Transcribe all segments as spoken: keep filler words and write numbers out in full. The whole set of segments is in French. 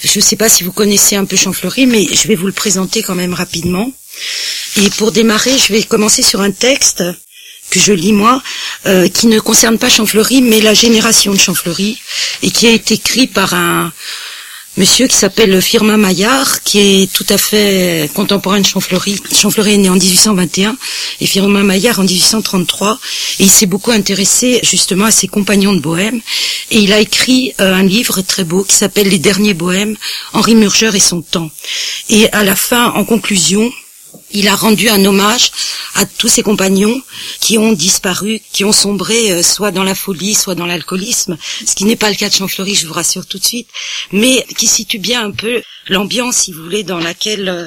Je ne sais pas si vous connaissez un peu Champfleury, mais je vais vous le présenter quand même rapidement. Et pour démarrer, je vais commencer sur un texte que je lis moi, euh, qui ne concerne pas Champfleury, mais la génération de Champfleury, et qui a été écrit par un monsieur qui s'appelle Firmin Maillard, qui est tout à fait contemporain de Champfleury. Champfleury est né en dix-huit cent vingt et un et Firmin Maillard en dix-huit cent trente-trois, et il s'est beaucoup intéressé justement à ses compagnons de Bohème, et il a écrit euh, un livre très beau qui s'appelle Les Derniers Bohèmes, Henri Murger et son temps. Et à la fin, en conclusion, il a rendu un hommage à tous ses compagnons qui ont disparu, qui ont sombré euh, soit dans la folie, soit dans l'alcoolisme, ce qui n'est pas le cas de Champfleury, je vous rassure tout de suite, mais qui situe bien un peu l'ambiance, si vous voulez, dans laquelle euh,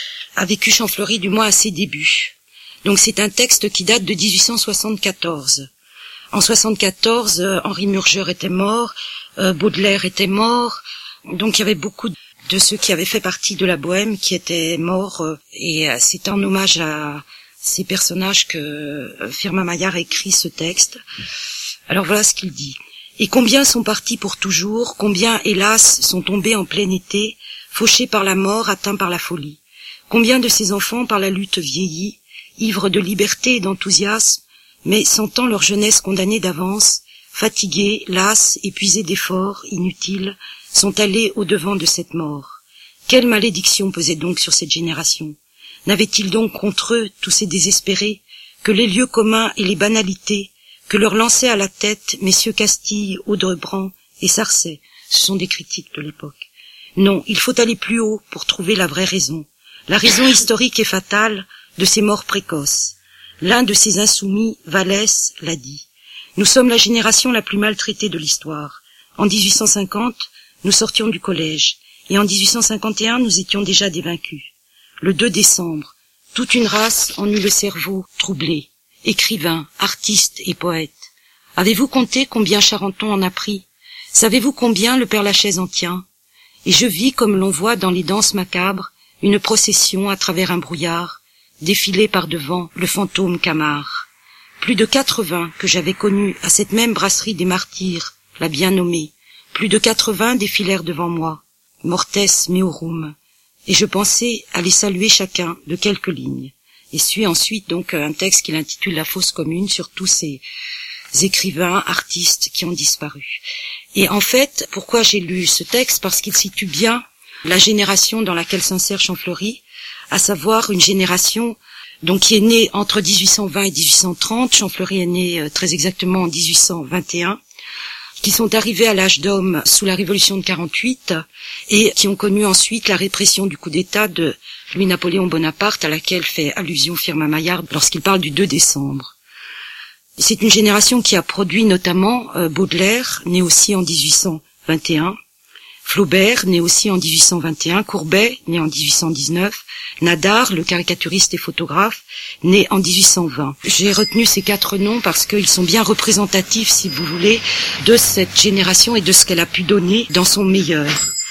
a vécu Champfleury, du moins à ses débuts. Donc c'est un texte qui date de dix-huit cent soixante-quatorze. En soixante-quatorze, euh, Henri Murger était mort, euh, Baudelaire était mort, donc il y avait beaucoup de de ceux qui avaient fait partie de la Bohème qui étaient morts, euh, et euh, c'est en hommage à ces personnages que euh, Firmin Maillard a écrit ce texte. Alors voilà ce qu'il dit. Et combien sont partis pour toujours, combien, hélas, sont tombés en plein été, fauchés par la mort, atteints par la folie. Combien de ces enfants par la lutte vieillis, ivres de liberté et d'enthousiasme, mais sentant leur jeunesse condamnée d'avance, fatigués, las, épuisés d'efforts inutiles, sont allés au-devant de cette mort. Quelle malédiction pesait donc sur cette génération? N'avaient-ils donc contre eux, tous ces désespérés, que les lieux communs et les banalités que leur lançaient à la tête messieurs Castille, Audrebrand et Sarcey? Ce sont des critiques de l'époque. Non, il faut aller plus haut pour trouver la vraie raison, la raison historique et fatale de ces morts précoces. L'un de ces insoumis, Vallès, l'a dit. Nous sommes la génération la plus maltraitée de l'histoire. En dix-huit cent cinquante, nous sortions du collège, et en dix-huit cent cinquante et un, nous étions déjà des vaincus. Le deux décembre, toute une race en eut le cerveau troublé, écrivains, artistes et poètes. Avez-vous compté combien Charenton en a pris? Savez-vous combien le Père Lachaise en tient? Et je vis, comme l'on voit dans les danses macabres, une procession à travers un brouillard, défiler par devant le fantôme Camard. Plus de quatre-vingts que j'avais connus à cette même brasserie des martyrs, la bien nommée, plus de quatre-vingts défilèrent devant moi, mortes meorum, et je pensais à les saluer chacun de quelques lignes. Et suit ensuite donc un texte qu'il intitule La fosse commune sur tous ces écrivains, artistes qui ont disparu. Et en fait, pourquoi j'ai lu ce texte? Parce qu'il situe bien la génération dans laquelle s'insère Champfleury, à savoir une génération donc qui est née entre dix-huit cent vingt et dix-huit cent trente. Champfleury est né euh, très exactement en dix-huit cent vingt et un. Qui sont arrivés à l'âge d'homme sous la Révolution de quarante-huit et qui ont connu ensuite la répression du coup d'État de Louis-Napoléon Bonaparte, à laquelle fait allusion Firmin Maillard lorsqu'il parle du deux décembre. C'est une génération qui a produit notamment euh, Baudelaire, né aussi en dix-huit cent vingt et un, Flaubert, né aussi en dix-huit cent vingt et un, Courbet, né en dix-huit cent dix-neuf, Nadar, le caricaturiste et photographe, né en dix-huit cent vingt. J'ai retenu ces quatre noms parce qu'ils sont bien représentatifs, si vous voulez, de cette génération et de ce qu'elle a pu donner dans son meilleur.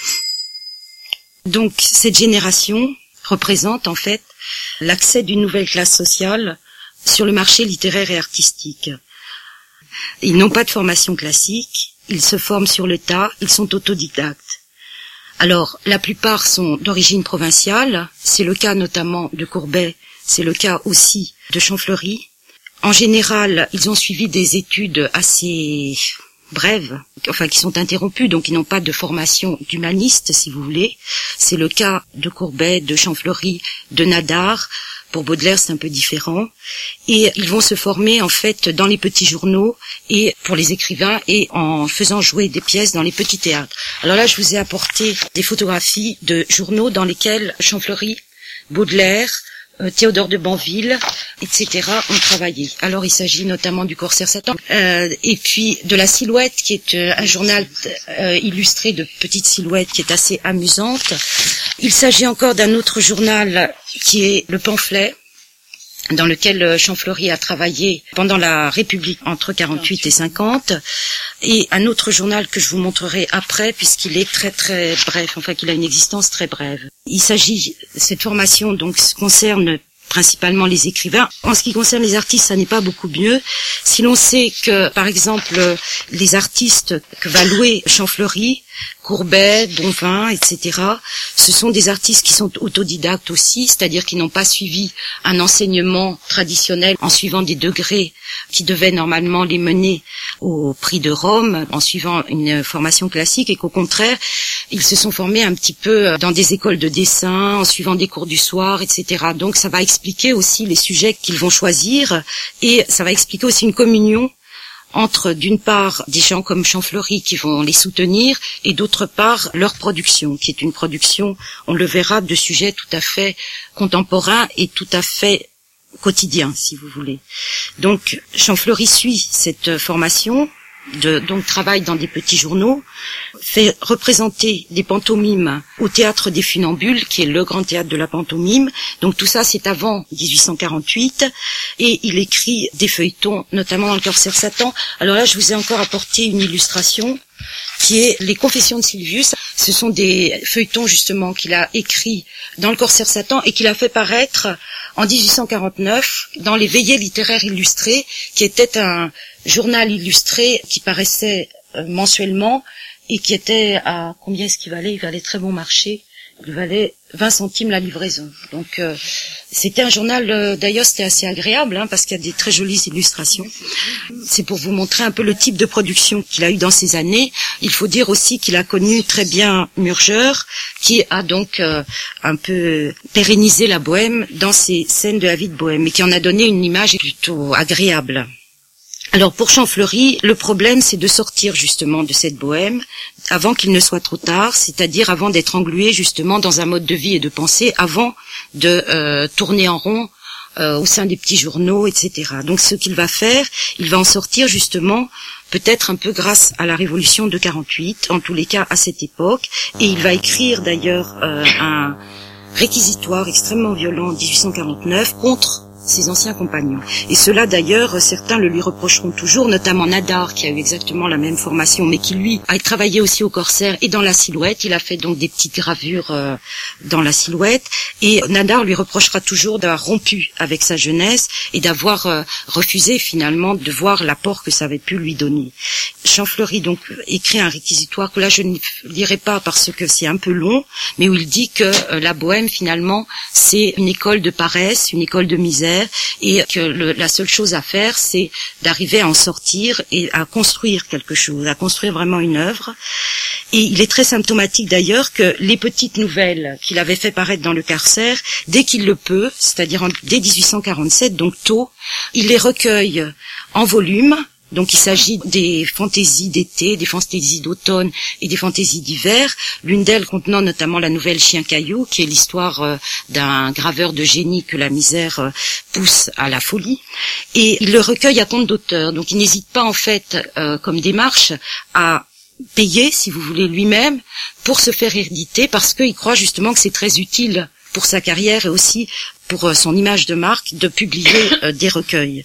Donc, cette génération représente, en fait, l'accès d'une nouvelle classe sociale sur le marché littéraire et artistique. Ils n'ont pas de formation classique, ils se forment sur le tas, ils sont autodidactes. Alors, la plupart sont d'origine provinciale, c'est le cas notamment de Courbet, c'est le cas aussi de Champfleury. En général, ils ont suivi des études assez brèves, enfin qui sont interrompues, donc ils n'ont pas de formation d'humaniste, si vous voulez. C'est le cas de Courbet, de Champfleury, de Nadar. Pour Baudelaire, c'est un peu différent. Et ils vont se former, en fait, dans les petits journaux et pour les écrivains et en faisant jouer des pièces dans les petits théâtres. Alors là, je vous ai apporté des photographies de journaux dans lesquels Champfleury, Baudelaire, euh, Théodore de Banville, et cetera ont travaillé. Alors, il s'agit notamment du Corsaire Satan, euh, et puis de La Silhouette, qui est euh, un journal euh, illustré de petites silhouettes qui est assez amusante. Il s'agit encore d'un autre journal qui est Le Pamphlet, dans lequel Champfleury a travaillé pendant la République entre quarante-huit et cinquante, et un autre journal que je vous montrerai après puisqu'il est très très bref, enfin qu'il a une existence très brève. Il s'agit, cette formation donc concerne principalement les écrivains. En ce qui concerne les artistes, ça n'est pas beaucoup mieux. Si l'on sait que, par exemple, les artistes que va louer Champfleury, Courbet, Bonvin, et cetera, ce sont des artistes qui sont autodidactes aussi, c'est-à-dire qui n'ont pas suivi un enseignement traditionnel en suivant des degrés qui devaient normalement les mener au prix de Rome, en suivant une formation classique, et qu'au contraire, ils se sont formés un petit peu dans des écoles de dessin, en suivant des cours du soir, et cetera. Donc ça va expliquer aussi les sujets qu'ils vont choisir, et ça va expliquer aussi une communion entre, d'une part, des gens comme Champfleury qui vont les soutenir, et d'autre part, leur production, qui est une production, on le verra, de sujets tout à fait contemporains et tout à fait quotidiens, si vous voulez. Donc, Champfleury suit cette formation, de, donc travaille dans des petits journaux, fait représenter des pantomimes au théâtre des Funambules, qui est le grand théâtre de la pantomime. Donc tout ça, c'est avant dix-huit cent quarante-huit, et il écrit des feuilletons, notamment dans le Corsaire Satan. Alors là, je vous ai encore apporté une illustration, qui est les Confessions de Sylvius. Ce sont des feuilletons, justement, qu'il a écrits dans le Corsaire Satan, et qu'il a fait paraître en dix-huit cent quarante-neuf dans les Veillées littéraires illustrées, qui était un journal illustré qui paraissait euh, mensuellement, et qui était à, combien est-ce qu'il valait? Il valait très bon marché. Il valait vingt centimes la livraison. Donc euh, c'était un journal, euh, d'ailleurs c'était assez agréable, hein, parce qu'il y a des très jolies illustrations. C'est pour vous montrer un peu le type de production qu'il a eu dans ces années. Il faut dire aussi qu'il a connu très bien Murger, qui a donc euh, un peu pérennisé la bohème dans ses scènes de la vie de bohème, et qui en a donné une image plutôt agréable. Alors pour Champfleury, le problème c'est de sortir justement de cette bohème avant qu'il ne soit trop tard, c'est-à-dire avant d'être englué justement dans un mode de vie et de pensée, avant de euh, tourner en rond euh, au sein des petits journaux, et cetera. Donc ce qu'il va faire, il va en sortir justement peut-être un peu grâce à la Révolution de quarante-huit, en tous les cas à cette époque, et il va écrire d'ailleurs euh, un réquisitoire extrêmement violent en dix-huit cent quarante-neuf contre ses anciens compagnons. Et cela d'ailleurs, certains le lui reprocheront toujours, notamment Nadar, qui a eu exactement la même formation, mais qui lui a travaillé aussi au Corsaire et dans la Silhouette. Il a fait donc des petites gravures euh, dans la Silhouette, et Nadar lui reprochera toujours d'avoir rompu avec sa jeunesse et d'avoir euh, refusé finalement de voir l'apport que ça avait pu lui donner. Champfleury donc écrit un réquisitoire que là je ne lirai pas parce que c'est un peu long, mais où il dit que euh, la bohème finalement c'est une école de paresse, une école de misère, et que le, la seule chose à faire, c'est d'arriver à en sortir et à construire quelque chose, à construire vraiment une œuvre. Et il est très symptomatique d'ailleurs que les petites nouvelles qu'il avait fait paraître dans le Corsaire, dès qu'il le peut, c'est-à-dire en, dès dix-huit cent quarante-sept, donc tôt, il les recueille en volume. Donc il s'agit des fantaisies d'été, des fantaisies d'automne et des fantaisies d'hiver, l'une d'elles contenant notamment la nouvelle Chien Caillou, qui est l'histoire euh, d'un graveur de génie que la misère euh, pousse à la folie. Et il le recueille à compte d'auteur, donc il n'hésite pas en fait, euh, comme démarche, à payer, si vous voulez, lui-même pour se faire éditer, parce qu'il croit justement que c'est très utile pour sa carrière et aussi pour euh, son image de marque de publier euh, des recueils.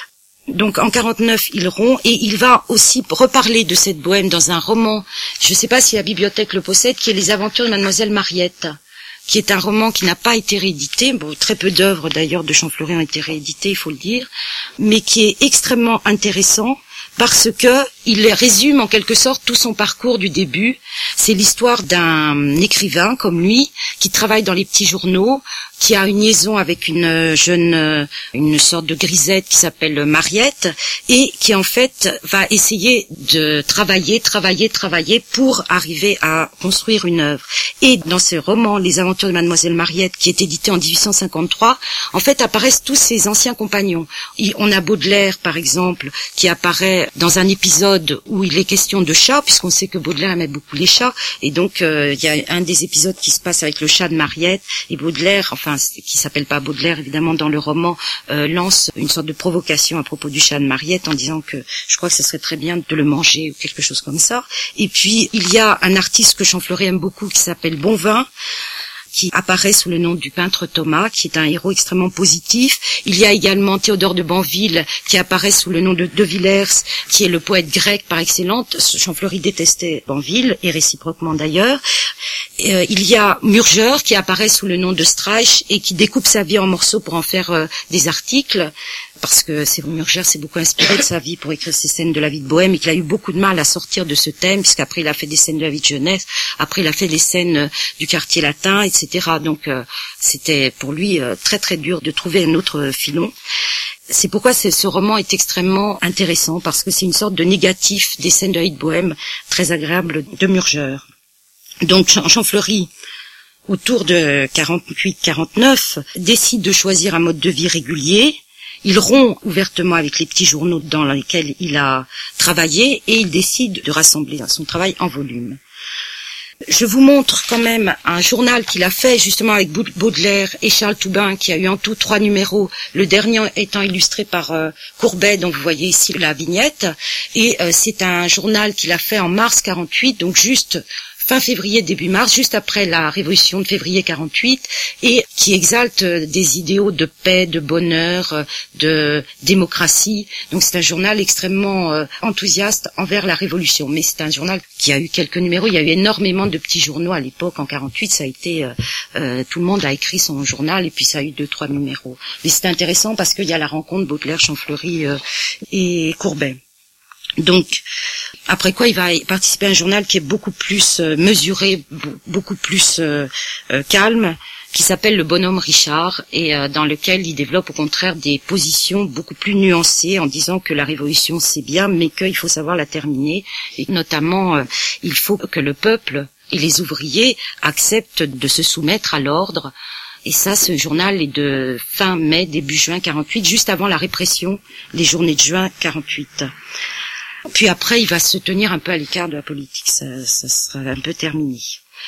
Donc en quarante-neuf, il rompt, et il va aussi reparler de cette bohème dans un roman, je ne sais pas si la bibliothèque le possède, qui est Les Aventures de Mademoiselle Mariette, qui est un roman qui n'a pas été réédité. Bon, très peu d'œuvres d'ailleurs de Champfleury ont été rééditées, il faut le dire, mais qui est extrêmement intéressant parce que il résume en quelque sorte tout son parcours du début. C'est l'histoire d'un écrivain comme lui qui travaille dans les petits journaux, qui a une liaison avec une jeune, une sorte de grisette qui s'appelle Mariette, et qui en fait va essayer de travailler, travailler, travailler pour arriver à construire une œuvre. Et dans ce roman, Les Aventures de Mademoiselle Mariette, qui est édité en dix-huit cent cinquante-trois, en fait apparaissent tous ses anciens compagnons. On a Baudelaire, par exemple, qui apparaît dans un épisode où il est question de chats, puisqu'on sait que Baudelaire aimait beaucoup les chats, et donc euh, il y a un des épisodes qui se passe avec le chat de Mariette, et Baudelaire, enfin qui s'appelle pas Baudelaire évidemment dans le roman, euh, lance une sorte de provocation à propos du chat de Mariette en disant que je crois que ce serait très bien de le manger ou quelque chose comme ça. Et puis il y a un artiste que Champfleury aime beaucoup qui s'appelle Bonvin, qui apparaît sous le nom du peintre Thomas, qui est un héros extrêmement positif. Il y a également Théodore de Banville, qui apparaît sous le nom de De Villers, qui est le poète grec par excellence. Champfleury détestait Banville, et réciproquement d'ailleurs. Euh, il y a Murger qui apparaît sous le nom de Streich et qui découpe sa vie en morceaux pour en faire euh, des articles, parce que c'est Murger s'est beaucoup inspiré de sa vie pour écrire ces scènes de la vie de Bohème et qu'il a eu beaucoup de mal à sortir de ce thème, puisqu'après il a fait des scènes de la vie de jeunesse, après il a fait des scènes euh, du quartier latin, et cetera. Donc euh, c'était pour lui euh, très très dur de trouver un autre filon. C'est pourquoi ce roman est extrêmement intéressant, parce que c'est une sorte de négatif des scènes de la vie de Bohème très agréable de Murger. Donc Champfleury, autour de quarante-huit quarante-neuf, décide de choisir un mode de vie régulier. Il rompt ouvertement avec les petits journaux dans lesquels il a travaillé et il décide de rassembler son travail en volume. Je vous montre quand même un journal qu'il a fait justement avec Baudelaire et Charles Toubin, qui a eu en tout trois numéros, le dernier étant illustré par euh, Courbet, donc vous voyez ici la vignette, et euh, c'est un journal qu'il a fait en mars quarante-huit, donc juste fin février, début mars, juste après la révolution de février quarante-huit, et qui exalte des idéaux de paix, de bonheur, de démocratie. Donc c'est un journal extrêmement euh, enthousiaste envers la révolution. Mais c'est un journal qui a eu quelques numéros. Il y a eu énormément de petits journaux à l'époque. En quarante-huit, ça a été euh, euh, tout le monde a écrit son journal et puis ça a eu deux, trois numéros. Mais c'est intéressant parce qu'il y a la rencontre Baudelaire, Champfleury euh, et Courbet. Donc, après quoi il va participer à un journal qui est beaucoup plus euh, mesuré, beaucoup plus euh, euh, calme, qui s'appelle Le Bonhomme Richard, et euh, dans lequel il développe au contraire des positions beaucoup plus nuancées en disant que la révolution c'est bien, mais qu'il faut savoir la terminer, et notamment euh, il faut que le peuple et les ouvriers acceptent de se soumettre à l'ordre. Et ça, ce journal est de fin mai, début juin quarante-huit, juste avant la répression, les journées de juin quarante-huit. Puis après, il va se tenir un peu à l'écart de la politique, ça, ça sera un peu terminé.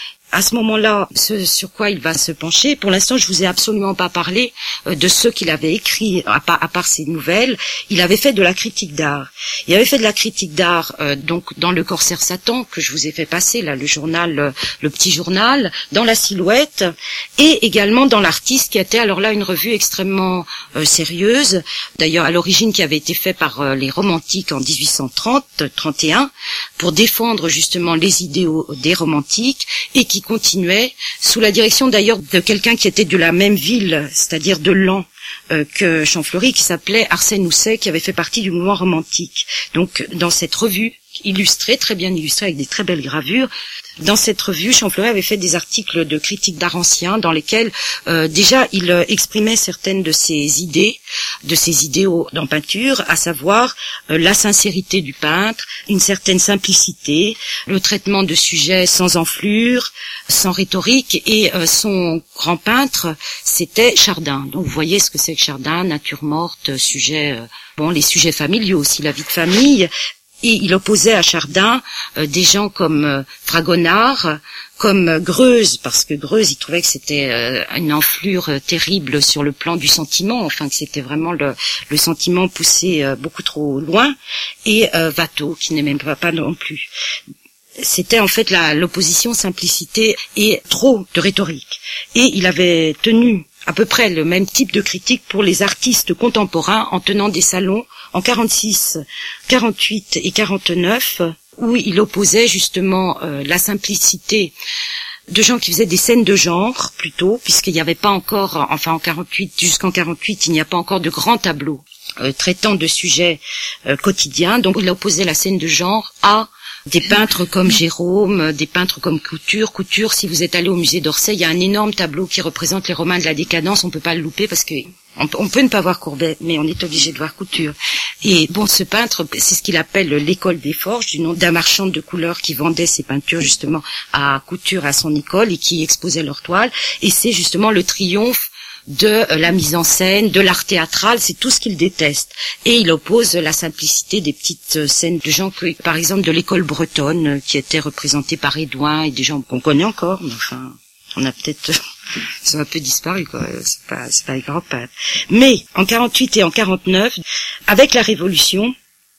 À ce moment-là, ce sur quoi il va se pencher, pour l'instant, je vous ai absolument pas parlé euh, de ce qu'il avait écrit, à part, à part ses nouvelles. Il avait fait de la critique d'art. Il avait fait de la critique d'art, euh, donc dans Le Corsaire Satan, que je vous ai fait passer, là, le journal, euh, le petit journal, dans La Silhouette, et également dans L'Artiste, qui était alors là une revue extrêmement euh, sérieuse, d'ailleurs à l'origine qui avait été fait par euh, les romantiques en dix-huit cent trente, trente et un, pour défendre justement les idéaux des romantiques, et qui continuait sous la direction d'ailleurs de quelqu'un qui était de la même ville, c'est-à-dire de Laon, euh, que Champfleury, qui s'appelait Arsène Housset, qui avait fait partie du mouvement romantique. Donc dans cette revue illustrée, très bien illustrée avec des très belles gravures, dans cette revue, Champfleury avait fait des articles de critique d'art ancien dans lesquels euh, déjà il euh, exprimait certaines de ses idées, de ses idéaux en peinture, à savoir euh, la sincérité du peintre, une certaine simplicité, le traitement de sujets sans enflure, sans rhétorique, et euh, son grand peintre, c'était Chardin. Donc vous voyez ce que c'est que Chardin, nature morte, sujet, euh, bon, les sujets familiaux aussi, la vie de famille. Et il opposait à Chardin euh, des gens comme euh, Fragonard, comme euh, Greuze, parce que Greuze, il trouvait que c'était euh, une enflure euh, terrible sur le plan du sentiment, enfin que c'était vraiment le, le sentiment poussé euh, beaucoup trop loin, et euh, Watteau, qui n'aimait pas, pas non plus. C'était en fait la, l'opposition simplicité et trop de rhétorique. Et il avait tenu à peu près le même type de critique pour les artistes contemporains en tenant des salons en quarante-six, quarante-huit et quarante-neuf, où il opposait justement euh, la simplicité de gens qui faisaient des scènes de genre, plutôt, puisqu'il n'y avait pas encore, enfin en quarante-huit, jusqu'en quarante-huit, il n'y a pas encore de grands tableaux euh, traitant de sujets euh, quotidiens. Donc il opposait la scène de genre à des peintres comme Gérôme, des peintres comme Couture. Couture, si vous êtes allé au musée d'Orsay, il y a un énorme tableau qui représente les Romains de la décadence, on peut pas le louper parce que on, on peut ne pas voir Courbet, mais on est obligé de voir Couture. Et bon, ce peintre, c'est ce qu'il appelle l'école des forges, du nom d'un marchand de couleurs qui vendait ses peintures justement à Couture, à son école, et qui exposait leurs toiles. Et c'est justement le triomphe de la mise en scène, de l'art théâtral, c'est tout ce qu'il déteste. Et il oppose la simplicité des petites scènes de gens, que, par exemple de l'école bretonne, qui était représentée par Édouin, et des gens qu'on connaît encore, mais enfin, on a peut-être, ça a un peu disparu, quoi. C'est pas, c'est pas les grands peintres. Mais, en quarante-huit et en quarante-neuf, avec la Révolution,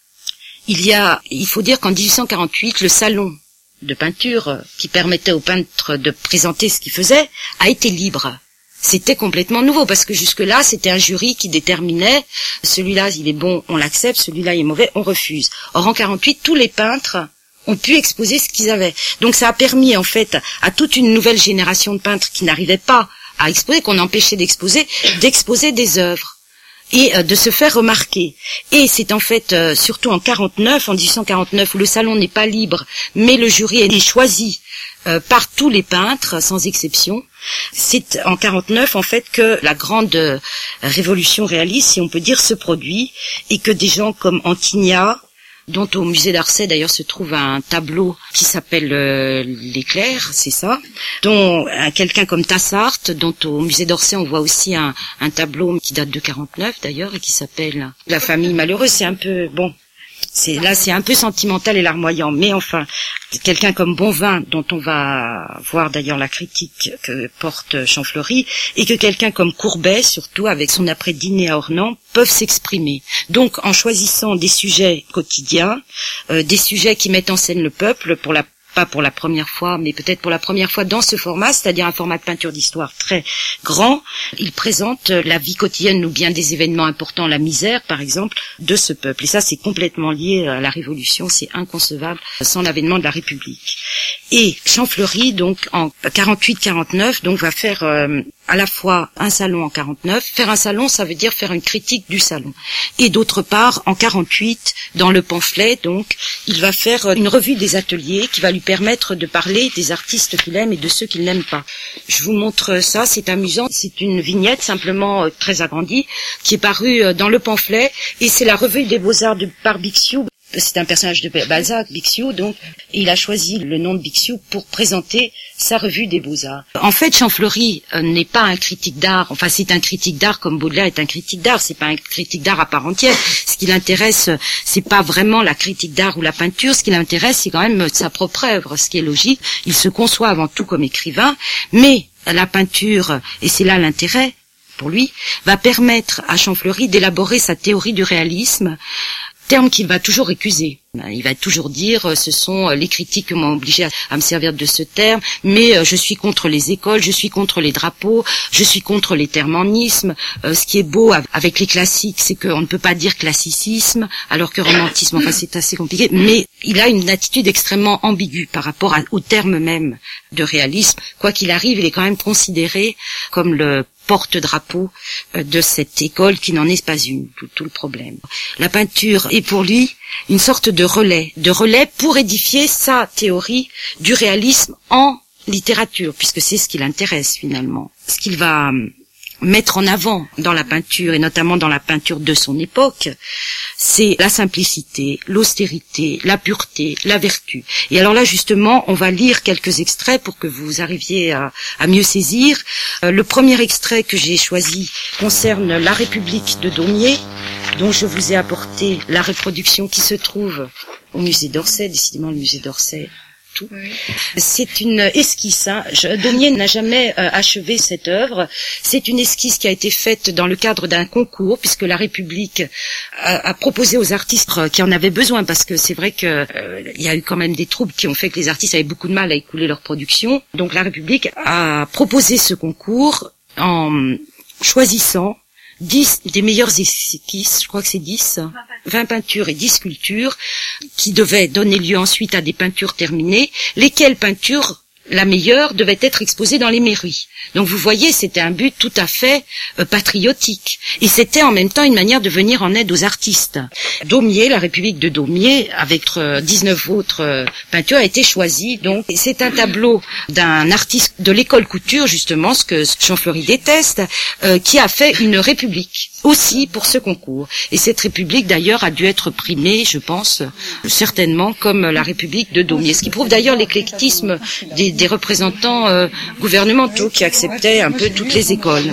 il y a, il faut dire qu'en dix-huit cent quarante-huit, le salon de peinture qui permettait aux peintres de présenter ce qu'ils faisaient a été libre. C'était complètement nouveau, parce que jusque-là, c'était un jury qui déterminait, celui-là, il est bon, on l'accepte, celui-là, il est mauvais, on refuse. Or, en quarante-huit, tous les peintres ont pu exposer ce qu'ils avaient. Donc ça a permis en fait à toute une nouvelle génération de peintres qui n'arrivaient pas à exposer, qu'on empêchait d'exposer, d'exposer des œuvres et euh, de se faire remarquer. Et c'est en fait euh, surtout en quarante-neuf, en dix-huit cent quarante-neuf, où le salon n'est pas libre, mais le jury est choisi euh, par tous les peintres, sans exception. C'est en quarante-neuf en fait que la grande euh, révolution réaliste, si on peut dire, se produit, et que des gens comme Antigna, dont au musée d'Orsay d'ailleurs se trouve un tableau qui s'appelle euh, l'éclair, c'est ça, dont euh, quelqu'un comme Tassart, dont au musée d'Orsay on voit aussi un, un tableau qui date de quarante-neuf d'ailleurs et qui s'appelle La famille malheureuse. C'est un peu bon, c'est là c'est un peu sentimental et larmoyant, mais enfin quelqu'un comme Bonvin, dont on va voir d'ailleurs la critique que porte Champfleury, et que quelqu'un comme Courbet, surtout avec son après-dîner à Ornans, peuvent s'exprimer. Donc en choisissant des sujets quotidiens, euh, des sujets qui mettent en scène le peuple, pour la pas pour la première fois, mais peut-être pour la première fois dans ce format, c'est-à-dire un format de peinture d'histoire très grand, il présente la vie quotidienne ou bien des événements importants, la misère par exemple, de ce peuple. Et ça c'est complètement lié à la Révolution, c'est inconcevable sans l'avènement de la République. Et Champfleury, donc en quarante-huit quarante-neuf, donc va faire euh, à la fois un salon en quarante-neuf. Faire un salon, ça veut dire faire une critique du salon. Et d'autre part, en quarante-huit, dans le pamphlet, donc, il va faire une revue des ateliers qui va lui permettre de parler des artistes qu'il aime et de ceux qu'il n'aime pas. Je vous montre ça, c'est amusant. C'est une vignette simplement euh, très agrandie qui est parue euh, dans le pamphlet, et c'est la revue des Beaux-Arts de par Bixiou. C'est un personnage de Balzac, Bixiou, donc, et il a choisi le nom de Bixiou pour présenter sa revue des Beaux-Arts. En fait, Champfleury euh, n'est pas un critique d'art, enfin c'est un critique d'art comme Baudelaire est un critique d'art, c'est pas un critique d'art à part entière. Ce qui l'intéresse, c'est pas vraiment la critique d'art ou la peinture, ce qui l'intéresse, c'est quand même sa propre œuvre, ce qui est logique. Il se conçoit avant tout comme écrivain, mais la peinture, et c'est là l'intérêt pour lui, va permettre à Champfleury d'élaborer sa théorie du réalisme, terme qu'il va toujours récuser. Il va toujours dire, ce sont les critiques qui m'ont obligé à, à me servir de ce terme, mais je suis contre les écoles, je suis contre les drapeaux, je suis contre les termanismes. Euh, ce qui est beau avec les classiques, c'est qu'on ne peut pas dire classicisme, alors que romantisme, enfin c'est assez compliqué, mais il a une attitude extrêmement ambiguë par rapport à, au terme même de réalisme. Quoi qu'il arrive, il est quand même considéré comme le porte-drapeau de cette école qui n'en est pas une, tout, tout le problème. La peinture est pour lui une sorte de relais, de relais pour édifier sa théorie du réalisme en littérature, puisque c'est ce qui l'intéresse finalement. Ce qu'il va mettre en avant dans la peinture, et notamment dans la peinture de son époque, c'est la simplicité, l'austérité, la pureté, la vertu. Et alors là, justement, on va lire quelques extraits pour que vous arriviez à, à mieux saisir. Euh, le premier extrait que j'ai choisi concerne La République de Daumier, dont je vous ai apporté la reproduction qui se trouve au musée d'Orsay, décidément le musée d'Orsay. Tout. Oui. C'est une esquisse. Hein. Daumier n'a jamais euh, achevé cette œuvre. C'est une esquisse qui a été faite dans le cadre d'un concours, puisque la République a, a proposé aux artistes qui en avaient besoin, parce que c'est vrai que euh, il y a eu quand même des troubles qui ont fait que les artistes avaient beaucoup de mal à écouler leur production. Donc la République a proposé ce concours en choisissant dix des meilleures esquisses, je crois que c'est dix, vingt peintures et dix sculptures, qui devaient donner lieu ensuite à des peintures terminées, lesquelles peintures, la meilleure, devait être exposée dans les mairies. Donc vous voyez, c'était un but tout à fait euh, patriotique. Et c'était en même temps une manière de venir en aide aux artistes. Daumier, la République de Daumier, avec euh, dix-neuf autres euh, peintures, a été choisie. Donc c'est un tableau d'un artiste de l'école couture, justement, ce que Champfleury déteste, euh, qui a fait une république aussi pour ce concours. Et cette république, d'ailleurs, a dû être primée, je pense, certainement, comme la République de Daumier. Ce qui prouve d'ailleurs l'éclectisme des, des représentants euh, gouvernementaux qui acceptaient un peu toutes les écoles.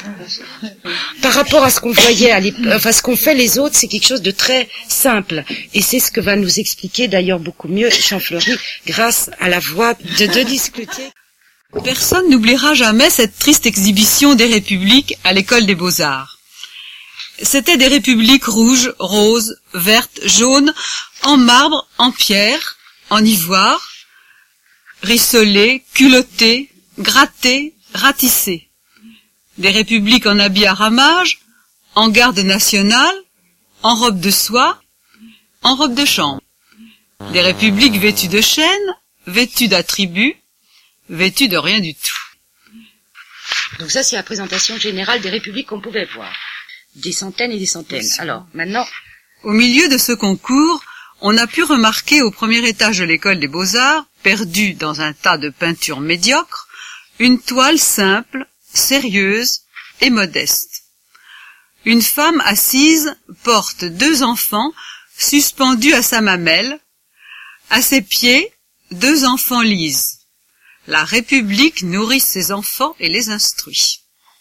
Par rapport à ce qu'on voyait, à enfin ce qu'ont fait les autres, c'est quelque chose de très simple. Et c'est ce que va nous expliquer d'ailleurs beaucoup mieux Champfleury grâce à la voix de Denis Cloutier. Personne n'oubliera jamais cette triste exhibition des républiques à l'école des Beaux-Arts. C'étaient des républiques rouges, roses, vertes, jaunes, en marbre, en pierre, en ivoire, rissolées, culottées, grattées, ratissées. Des républiques en habits à ramage, en garde nationale, en robe de soie, en robe de chambre. Des républiques vêtues de chaînes, vêtues d'attributs, vêtues de rien du tout. Donc ça, c'est la présentation générale des républiques qu'on pouvait voir. Des centaines et des centaines. Alors, maintenant... Au milieu de ce concours, on a pu remarquer au premier étage de l'école des Beaux-Arts, perdue dans un tas de peintures médiocres, une toile simple, sérieuse et modeste. Une femme assise porte deux enfants suspendus à sa mamelle. À ses pieds, deux enfants lisent. La République nourrit ses enfants et les instruit.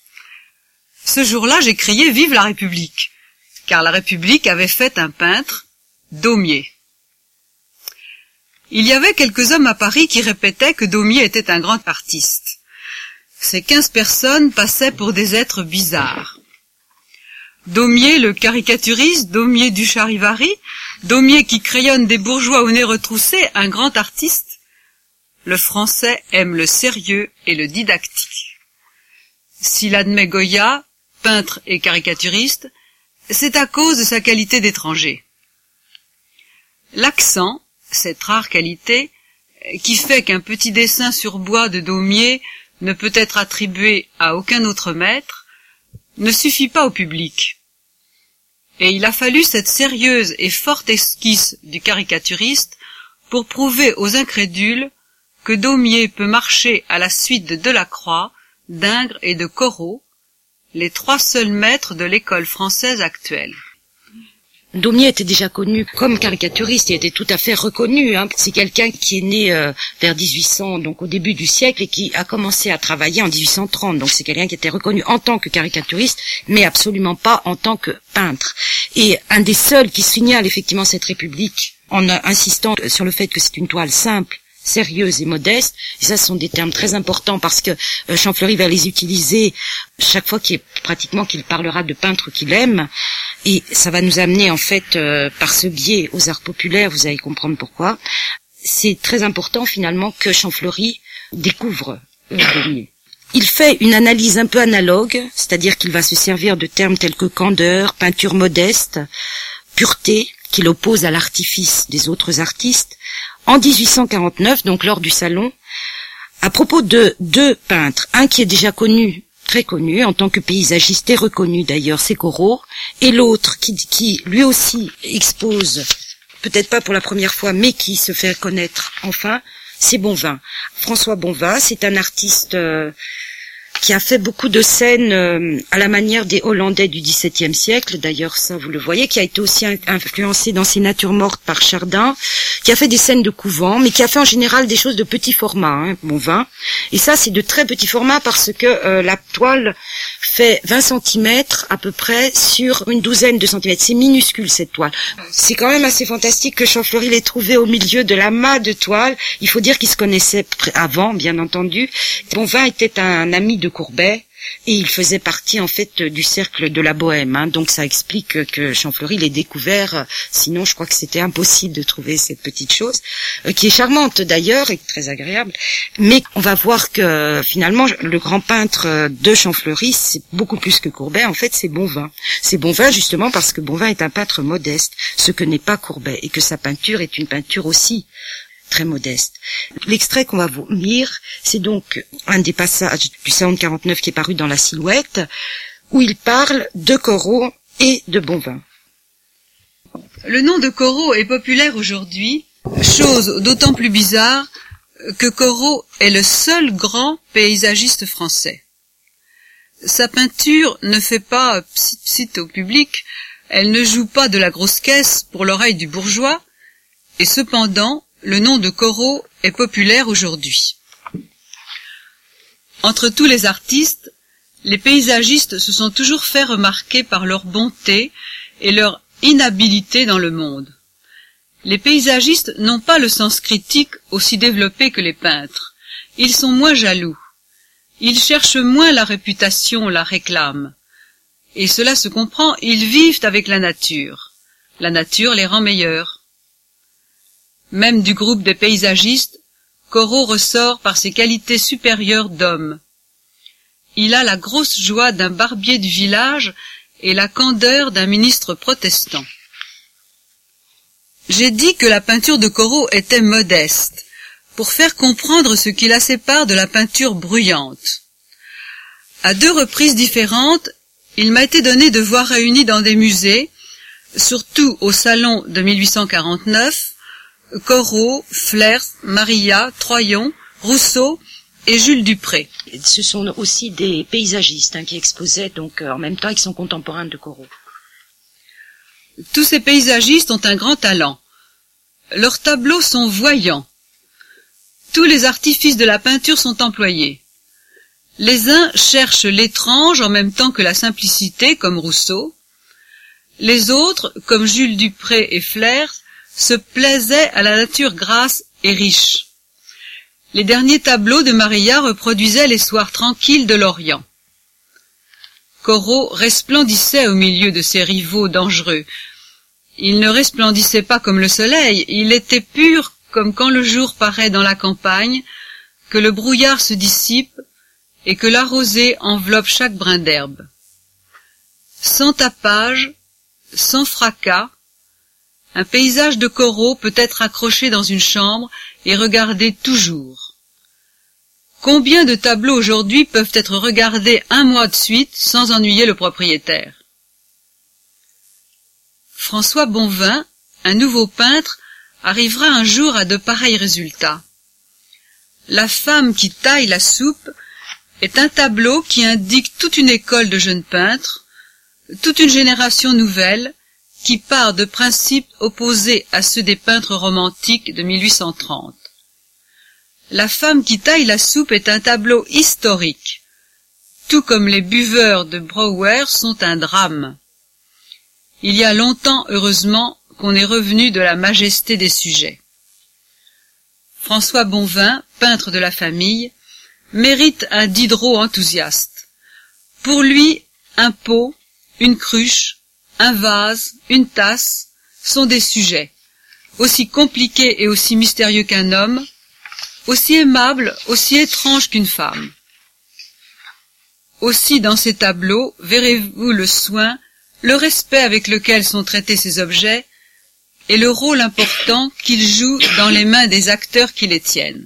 Ce jour-là, j'ai crié « Vive la République !» car la République avait fait un peintre, Daumier. Il y avait quelques hommes à Paris qui répétaient que Daumier était un grand artiste. Ces quinze personnes passaient pour des êtres bizarres. Daumier le caricaturiste, Daumier du Charivari, Daumier qui crayonne des bourgeois au nez retroussé, un grand artiste. Le français aime le sérieux et le didactique. S'il admet Goya, peintre et caricaturiste, c'est à cause de sa qualité d'étranger. L'accent, cette rare qualité, qui fait qu'un petit dessin sur bois de Daumier ne peut être attribué à aucun autre maître, ne suffit pas au public. Et il a fallu cette sérieuse et forte esquisse du caricaturiste pour prouver aux incrédules que Daumier peut marcher à la suite de Delacroix, d'Ingres et de Corot, les trois seuls maîtres de l'école française actuelle. Daumier était déjà connu comme caricaturiste, il était tout à fait reconnu. Hein. C'est quelqu'un qui est né euh, vers dix-huit cents, donc au début du siècle, et qui a commencé à travailler en dix-huit cent trente. Donc c'est quelqu'un qui était reconnu en tant que caricaturiste, mais absolument pas en tant que peintre. Et un des seuls qui signale effectivement cette République, en insistant sur le fait que c'est une toile simple, sérieuse et modeste, et ça ce sont des termes très importants parce que euh, Champfleury va les utiliser chaque fois qu'il pratiquement qu'il parlera de peintres qu'il aime, et ça va nous amener en fait euh, par ce biais aux arts populaires, vous allez comprendre pourquoi. C'est très important finalement que Champfleury découvre euh, Daumier. Il fait une analyse un peu analogue, c'est-à-dire qu'il va se servir de termes tels que candeur, peinture modeste, pureté, qu'il oppose à l'artifice des autres artistes. En dix-huit cent quarante-neuf, donc lors du salon, à propos de deux peintres, un qui est déjà connu, très connu, en tant que paysagiste et reconnu d'ailleurs, c'est Corot, et l'autre qui, qui lui aussi expose, peut-être pas pour la première fois, mais qui se fait connaître enfin, c'est Bonvin. François Bonvin, c'est un artiste euh, qui a fait beaucoup de scènes euh, à la manière des Hollandais du dix-septième siècle, d'ailleurs ça vous le voyez, qui a été aussi influencé dans ses natures mortes par Chardin, qui a fait des scènes de couvent, mais qui a fait en général des choses de petit format, hein, Bonvin. Et ça c'est de très petit format parce que euh, la toile fait vingt centimètres à peu près sur une douzaine de centimètres. C'est minuscule cette toile. C'est quand même assez fantastique que Champfleury l'ait trouvé au milieu de l'amas de toiles. Il faut dire qu'ils se connaissaient avant, bien entendu. Bonvin était un ami de Courbet et il faisait partie en fait du cercle de la Bohème, hein. Donc ça explique que Champfleury l'ait découvert, sinon je crois que c'était impossible de trouver cette petite chose, euh, qui est charmante d'ailleurs et très agréable, mais on va voir que finalement le grand peintre de Champfleury c'est beaucoup plus que Courbet, en fait c'est Bonvin. C'est Bonvin justement parce que Bonvin est un peintre modeste, ce que n'est pas Courbet, et que sa peinture est une peinture aussi très modeste. L'extrait qu'on va vous lire, c'est donc un des passages du salon de quarante-neuf qui est paru dans la Silhouette, où il parle de Corot et de Bonvin. Le nom de Corot est populaire aujourd'hui, chose d'autant plus bizarre que Corot est le seul grand paysagiste français. Sa peinture ne fait pas psit-psit au public, elle ne joue pas de la grosse caisse pour l'oreille du bourgeois, et cependant, le nom de Corot est populaire aujourd'hui. Entre tous les artistes, les paysagistes se sont toujours fait remarquer par leur bonté et leur inhabilité dans le monde. Les paysagistes n'ont pas le sens critique aussi développé que les peintres. Ils sont moins jaloux. Ils cherchent moins la réputation, la réclame. Et cela se comprend, ils vivent avec la nature. La nature les rend meilleurs. Même du groupe des paysagistes, Corot ressort par ses qualités supérieures d'homme. Il a la grosse joie d'un barbier du village et la candeur d'un ministre protestant. J'ai dit que la peinture de Corot était modeste, pour faire comprendre ce qui la sépare de la peinture bruyante. À deux reprises différentes, il m'a été donné de voir réunis dans des musées, surtout au Salon de mille huit cent quarante-neuf, Corot, Flers, Marillat, Troyon, Rousseau et Jules Dupré. Ce sont aussi des paysagistes hein, qui exposaient donc euh, en même temps qu'ils sont contemporains de Corot. Tous ces paysagistes ont un grand talent. Leurs tableaux sont voyants. Tous les artifices de la peinture sont employés. Les uns cherchent l'étrange en même temps que la simplicité, comme Rousseau. Les autres, comme Jules Dupré et Flers, se plaisaient à la nature grasse et riche. Les derniers tableaux de Marillat reproduisaient les soirs tranquilles de l'Orient. Corot resplendissait au milieu de ses rivaux dangereux. Il ne resplendissait pas comme le soleil, il était pur comme quand le jour paraît dans la campagne, que le brouillard se dissipe et que la rosée enveloppe chaque brin d'herbe. Sans tapage, sans fracas, un paysage de Corot peut être accroché dans une chambre et regardé toujours. Combien de tableaux aujourd'hui peuvent être regardés un mois de suite sans ennuyer le propriétaire? François Bonvin, un nouveau peintre, arrivera un jour à de pareils résultats. La femme qui taille la soupe est un tableau qui indique toute une école de jeunes peintres, toute une génération nouvelle, qui part de principes opposés à ceux des peintres romantiques de mille huit cent trente. La femme qui taille la soupe est un tableau historique, tout comme les buveurs de Brouwer sont un drame. Il y a longtemps, heureusement, qu'on est revenu de la majesté des sujets. François Bonvin, peintre de la famille, mérite un Diderot enthousiaste. Pour lui, un pot, une cruche, un vase, une tasse sont des sujets, aussi compliqués et aussi mystérieux qu'un homme, aussi aimables, aussi étranges qu'une femme. Aussi dans ces tableaux verrez-vous le soin, le respect avec lequel sont traités ces objets et le rôle important qu'ils jouent dans les mains des acteurs qui les tiennent.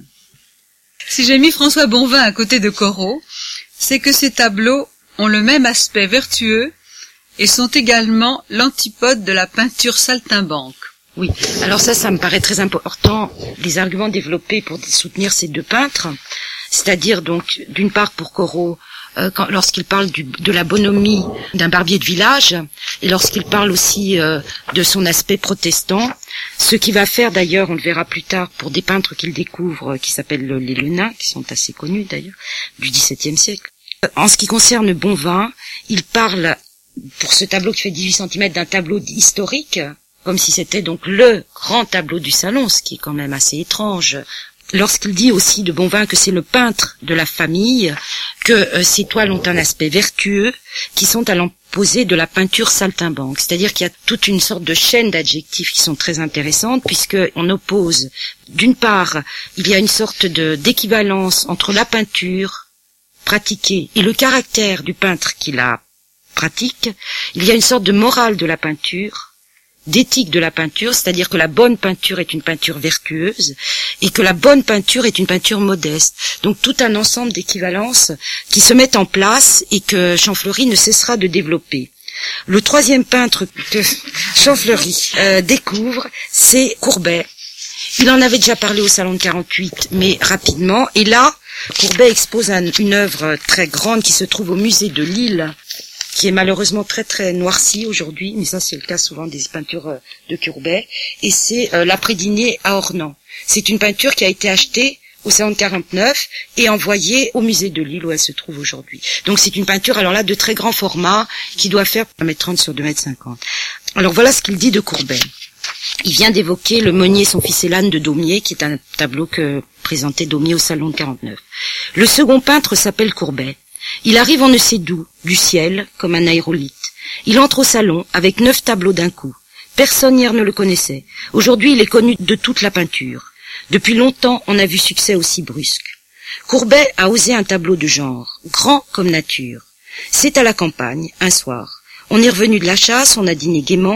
Si j'ai mis François Bonvin à côté de Corot, c'est que ces tableaux ont le même aspect vertueux et sont également l'antipode de la peinture saltimbanque. Oui, alors ça, ça me paraît très important, les arguments développés pour soutenir ces deux peintres, c'est-à-dire donc, d'une part pour Corot, euh, quand, lorsqu'il parle du, de la bonhomie d'un barbier de village, et lorsqu'il parle aussi euh, de son aspect protestant, ce qui va faire d'ailleurs, on le verra plus tard, pour des peintres qu'il découvre, qui s'appellent les Lenain, qui sont assez connus d'ailleurs, du dix-septième siècle. En ce qui concerne Bonvin, il parle, pour ce tableau qui fait dix-huit centimètres, d'un tableau historique, comme si c'était donc le grand tableau du salon, ce qui est quand même assez étrange. Lorsqu'il dit aussi de Bonvin que c'est le peintre de la famille, que euh, ces toiles ont un aspect vertueux, qui sont à l'opposé de la peinture saltimbanque. C'est-à-dire qu'il y a toute une sorte de chaîne d'adjectifs qui sont très intéressantes, puisqu'on oppose, d'une part, il y a une sorte de d'équivalence entre la peinture pratiquée et le caractère du peintre qui la pratique. Il y a une sorte de morale de la peinture, d'éthique de la peinture, c'est-à-dire que la bonne peinture est une peinture vertueuse et que la bonne peinture est une peinture modeste. Donc tout un ensemble d'équivalences qui se mettent en place et que Champfleury ne cessera de développer. Le troisième peintre que Champfleury euh, découvre, c'est Courbet. Il en avait déjà parlé au Salon de quarante-huit, mais rapidement. Et là, Courbet expose un, une œuvre très grande qui se trouve au musée de Lille, qui est malheureusement très très noirci aujourd'hui, mais ça c'est le cas souvent des peintures de Courbet, et c'est euh, l'après-dîner à Ornans. C'est une peinture qui a été achetée au Salon de quarante-neuf et envoyée au musée de Lille où elle se trouve aujourd'hui. Donc c'est une peinture alors là de très grand format qui doit faire un mètre trente sur deux mètres cinquante. Alors voilà ce qu'il dit de Courbet. Il vient d'évoquer le Meunier, son fils et l'âne de Daumier, qui est un tableau que présentait Daumier au Salon de quarante-neuf. Le second peintre s'appelle Courbet. Il arrive on ne sait d'où, du ciel, comme un aérolite. Il entre au salon avec neuf tableaux d'un coup. Personne hier ne le connaissait. Aujourd'hui, il est connu de toute la peinture. Depuis longtemps, on a vu succès aussi brusque. Courbet a osé un tableau de genre, grand comme nature. C'est à la campagne, un soir. On est revenu de la chasse, on a dîné gaiement.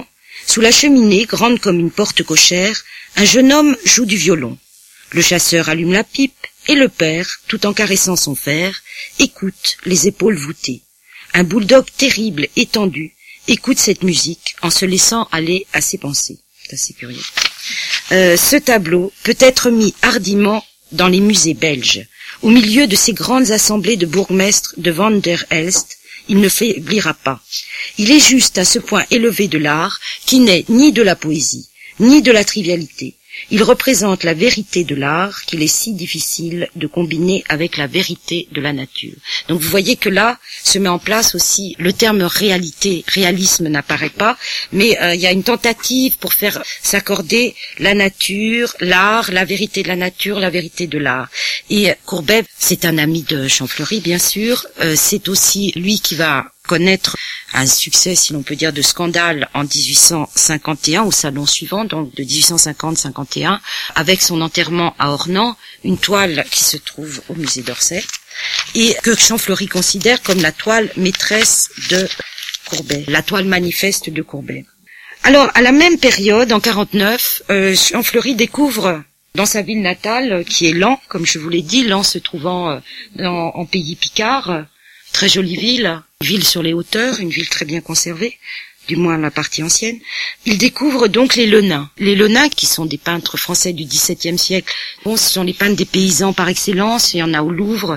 Sous la cheminée, grande comme une porte cochère, un jeune homme joue du violon. Le chasseur allume la pipe, et le père, tout en caressant son fer, écoute, les épaules voûtées. Un bulldog terrible, étendu, écoute cette musique en se laissant aller à ses pensées. C'est assez curieux. Euh, ce tableau peut être mis hardiment dans les musées belges. Au milieu de ces grandes assemblées de bourgmestres de Van der Helst, il ne faiblira pas. Il est juste à ce point élevé de l'art qui n'est ni de la poésie, ni de la trivialité. Il représente la vérité de l'art qu'il est si difficile de combiner avec la vérité de la nature. Donc vous voyez que là se met en place aussi le terme réalité, réalisme n'apparaît pas, mais euh, il y a une tentative pour faire s'accorder la nature, l'art, la vérité de la nature, la vérité de l'art. Et Courbet, c'est un ami de Champfleury bien sûr, euh, c'est aussi lui qui va connaître un succès, si l'on peut dire, de scandale en dix-huit cent cinquante et un, au salon suivant, donc de dix-huit cent cinquante à cinquante et un, avec son enterrement à Ornans, une toile qui se trouve au musée d'Orsay, et que Champfleury considère comme la toile maîtresse de Courbet, la toile manifeste de Courbet. Alors, à la même période, en quarante-neuf, euh, Champfleury découvre dans sa ville natale, qui est Laon, comme je vous l'ai dit, Laon se trouvant euh, dans, en pays picard, très jolie ville, ville sur les hauteurs, une ville très bien conservée, du moins la partie ancienne. Il découvre donc les Lenins. Les Lenins, qui sont des peintres français du dix-septième siècle, bon, ce sont les peintres des paysans par excellence, il y en a au Louvre.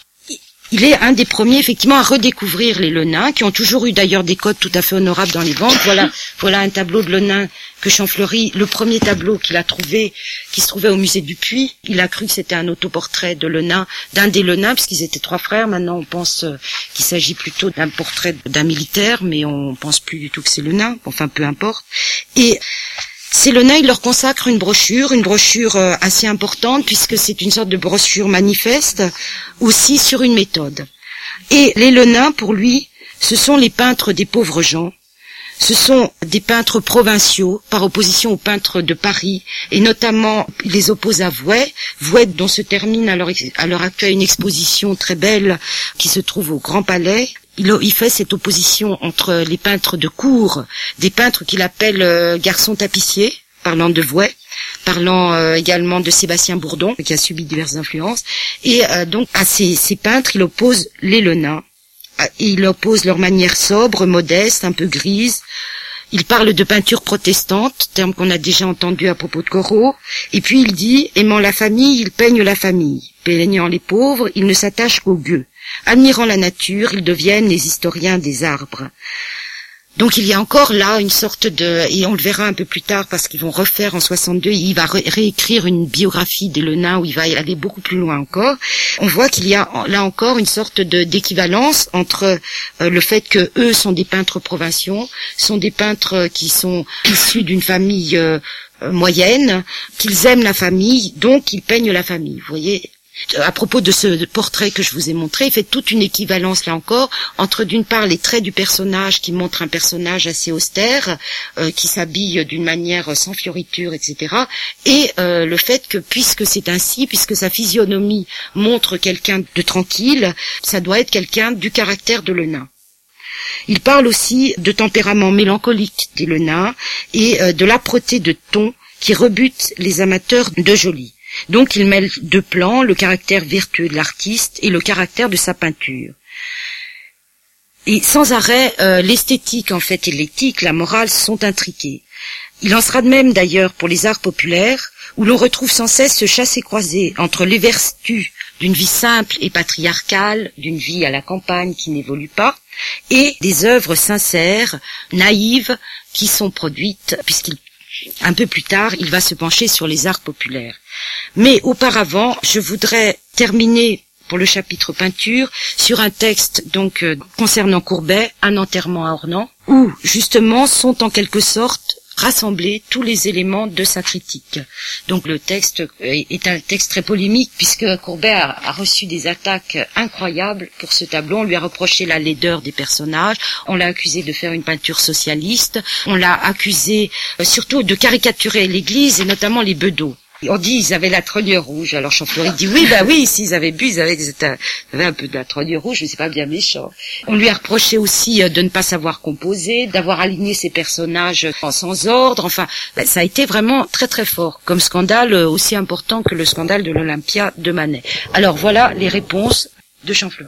Il est un des premiers, effectivement, à redécouvrir les Lenins, qui ont toujours eu d'ailleurs des codes tout à fait honorables dans les ventes. Voilà, voilà un tableau de Lenin que Champfleury, le premier tableau qu'il a trouvé, qui se trouvait au musée du Puy. Il a cru que c'était un autoportrait de Lenin, d'un des Lenins, puisqu'ils étaient trois frères. Maintenant, on pense qu'il s'agit plutôt d'un portrait d'un militaire, mais on pense plus du tout que c'est Lenin. Enfin, peu importe. Et ces Lenins, il leur consacre une brochure, une brochure euh, assez importante, puisque c'est une sorte de brochure manifeste, aussi sur une méthode. Et les Lenins, pour lui, ce sont les peintres des pauvres gens, ce sont des peintres provinciaux, par opposition aux peintres de Paris, et notamment, il les oppose à Vouet, Vouet dont se termine à l'heure, à l'heure actuelle une exposition très belle, qui se trouve au Grand Palais. Il, il fait cette opposition entre les peintres de cour, des peintres qu'il appelle euh, garçons tapissiers, parlant de Vouet, parlant euh, également de Sébastien Bourdon, qui a subi diverses influences, et euh, donc à ces, ces peintres, il oppose les Lenins, et il oppose leur manière sobre, modeste, un peu grise. Il parle de peinture protestante, terme qu'on a déjà entendu à propos de Corot, et puis il dit, aimant la famille, il peigne la famille, peignant les pauvres, il ne s'attache qu'aux gueux. Admirant la nature, ils deviennent les historiens des arbres. Donc il y a encore là une sorte de, et on le verra un peu plus tard parce qu'ils vont refaire en soixante-deux, il va ré- réécrire une biographie des Lenins où il va aller beaucoup plus loin encore. On voit qu'il y a là encore une sorte de d'équivalence entre euh, le fait que eux sont des peintres provinciaux, sont des peintres qui sont issus d'une famille euh, moyenne, qu'ils aiment la famille, donc ils peignent la famille. Vous voyez. À propos de ce portrait que je vous ai montré, il fait toute une équivalence là encore entre d'une part les traits du personnage qui montre un personnage assez austère, euh, qui s'habille d'une manière sans fioriture, et cetera, et euh, le fait que puisque c'est ainsi, puisque sa physionomie montre quelqu'un de tranquille, ça doit être quelqu'un du caractère de Lenin. Il parle aussi de tempérament mélancolique des Lenins et euh, de l'âpreté de ton qui rebute les amateurs de joli. Donc il mêle deux plans, le caractère vertueux de l'artiste et le caractère de sa peinture. Et sans arrêt, euh, l'esthétique en fait et l'éthique, la morale sont intriquées. Il en sera de même d'ailleurs pour les arts populaires, où l'on retrouve sans cesse ce chassé-croisé entre les vertus d'une vie simple et patriarcale, d'une vie à la campagne qui n'évolue pas, et des œuvres sincères, naïves, qui sont produites, puisqu'il un peu plus tard, il va se pencher sur les arts populaires. Mais auparavant, je voudrais terminer pour le chapitre peinture sur un texte donc euh, concernant Courbet, un enterrement à Ornans, où justement sont en quelque sorte rassemblés tous les éléments de sa critique. Donc le texte est un texte très polémique puisque Courbet a, a reçu des attaques incroyables pour ce tableau. On lui a reproché la laideur des personnages, on l'a accusé de faire une peinture socialiste, on l'a accusé euh, surtout de caricaturer l'Église et notamment les bedeaux. On dit ils avaient la trogne rouge. Alors Champfleury dit oui, bah oui, s'ils avaient bu, ils avaient, ils avaient un peu de la trogne rouge, mais c'est pas bien méchant. On lui a reproché aussi de ne pas savoir composer, d'avoir aligné ses personnages sans ordre. Enfin, ça a été vraiment très très fort, comme scandale aussi important que le scandale de l'Olympia de Manet. Alors voilà les réponses de Champfleury.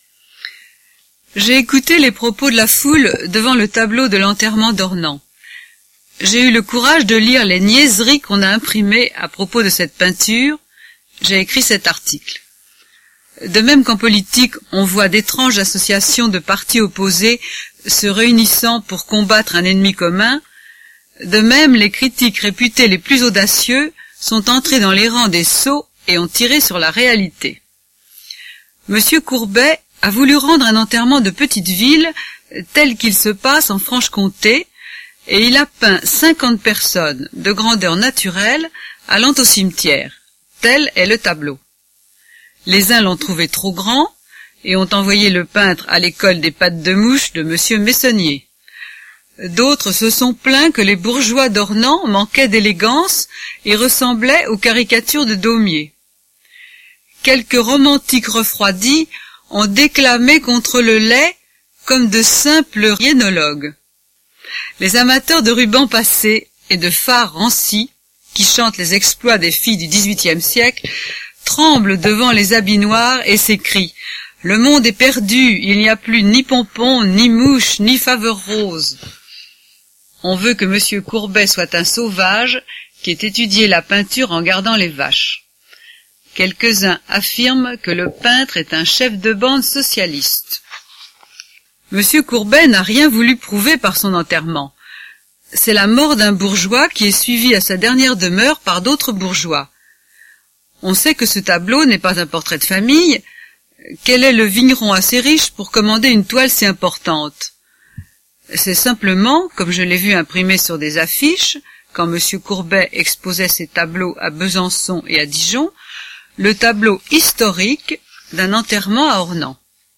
J'ai écouté les propos de la foule devant le tableau de l'enterrement d'Ornans. J'ai eu le courage de lire les niaiseries qu'on a imprimées à propos de cette peinture. J'ai écrit cet article. De même qu'en politique, on voit d'étranges associations de partis opposés se réunissant pour combattre un ennemi commun, de même les critiques réputés les plus audacieux sont entrés dans les rangs des sots et ont tiré sur la réalité. Monsieur Courbet a voulu rendre un enterrement de petite ville tel qu'il se passe en Franche-Comté, et il a peint cinquante personnes de grandeur naturelle allant au cimetière. Tel est le tableau. Les uns l'ont trouvé trop grand et ont envoyé le peintre à l'école des pattes de mouche de monsieur Messonnier. D'autres se sont plaints que les bourgeois d'Ornans manquaient d'élégance et ressemblaient aux caricatures de Daumier. Quelques romantiques refroidis ont déclamé contre le lait comme de simples rhiénologues. Les amateurs de rubans passés et de fards rancis, qui chantent les exploits des filles du dix-huitième siècle, tremblent devant les habits noirs et s'écrient « Le monde est perdu, il n'y a plus ni pompons, ni mouches, ni faveurs roses. » On veut que M. Courbet soit un sauvage qui ait étudié la peinture en gardant les vaches. Quelques-uns affirment que le peintre est un chef de bande socialiste. M. Courbet n'a rien voulu prouver par son enterrement. C'est la mort d'un bourgeois qui est suivi à sa dernière demeure par d'autres bourgeois. On sait que ce tableau n'est pas un portrait de famille. Quel est le vigneron assez riche pour commander une toile si importante? C'est simplement, comme je l'ai vu imprimé sur des affiches, quand M. Courbet exposait ses tableaux à Besançon et à Dijon, le tableau historique d'un enterrement à Ornans.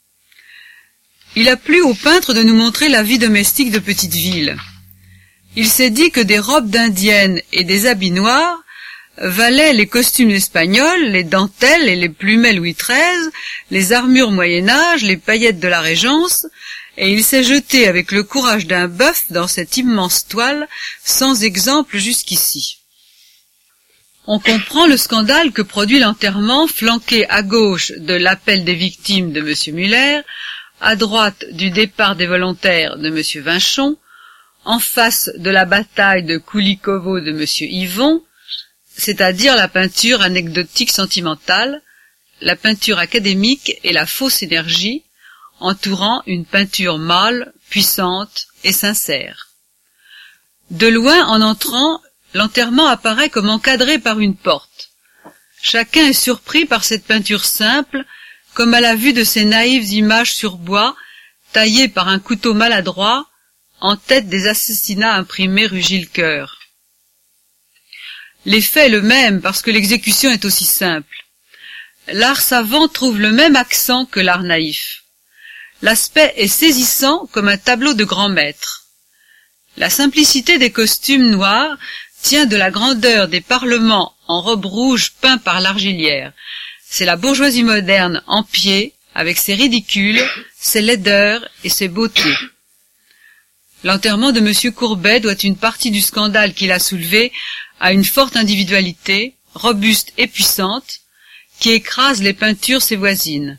Il a plu au peintre de nous montrer la vie domestique de petite ville. Il s'est dit que des robes d'indienne et des habits noirs valaient les costumes espagnols, les dentelles et les plumets Louis treize, les armures Moyen-Âge, les paillettes de la Régence, et il s'est jeté avec le courage d'un bœuf dans cette immense toile, sans exemple jusqu'ici. On comprend le scandale que produit l'enterrement flanqué à gauche de l'appel des victimes de M. Muller, à droite du départ des volontaires de M. Vinchon, en face de la bataille de Koulikovo de M. Yvon, c'est-à-dire la peinture anecdotique sentimentale, la peinture académique et la fausse énergie, entourant une peinture mâle, puissante et sincère. De loin, en entrant, l'enterrement apparaît comme encadré par une porte. Chacun est surpris par cette peinture simple, comme à la vue de ces naïves images sur bois, taillées par un couteau maladroit, en tête des assassinats imprimés rue Gilles-Coeur. L'effet est le même parce que l'exécution est aussi simple. L'art savant trouve le même accent que l'art naïf. L'aspect est saisissant comme un tableau de grand maître. La simplicité des costumes noirs tient de la grandeur des parlements en robe rouge peints par l'Argilière. C'est la bourgeoisie moderne en pied, avec ses ridicules, ses laideurs et ses beautés. L'enterrement de M. Courbet doit une partie du scandale qu'il a soulevé à une forte individualité, robuste et puissante, qui écrase les peintures ses voisines.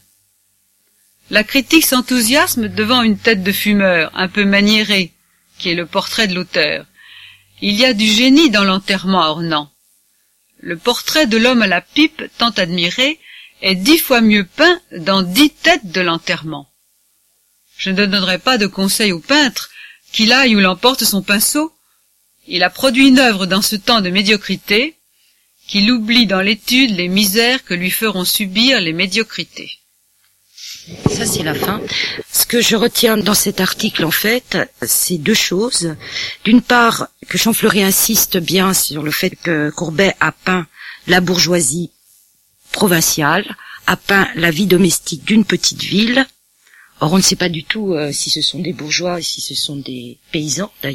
La critique s'enthousiasme devant une tête de fumeur, un peu maniérée, qui est le portrait de l'auteur. Il y a du génie dans l'enterrement à Ornans. Le portrait de l'homme à la pipe, tant admiré, est dix fois mieux peint dans dix têtes de l'enterrement. Je ne donnerai pas de conseil au peintre, qu'il aille où l'emporte son pinceau. Il a produit une œuvre dans ce temps de médiocrité, qu'il oublie dans l'étude les misères que lui feront subir les médiocrités. Ça, c'est la fin. Ce que je retiens dans cet article, en fait, c'est deux choses. D'une part, que Champfleury insiste bien sur le fait que Courbet a peint la bourgeoisie provinciale, a peint la vie domestique d'une petite ville. Or, on ne sait pas du tout euh, si ce sont des bourgeois et si ce sont des paysans, d'ailleurs.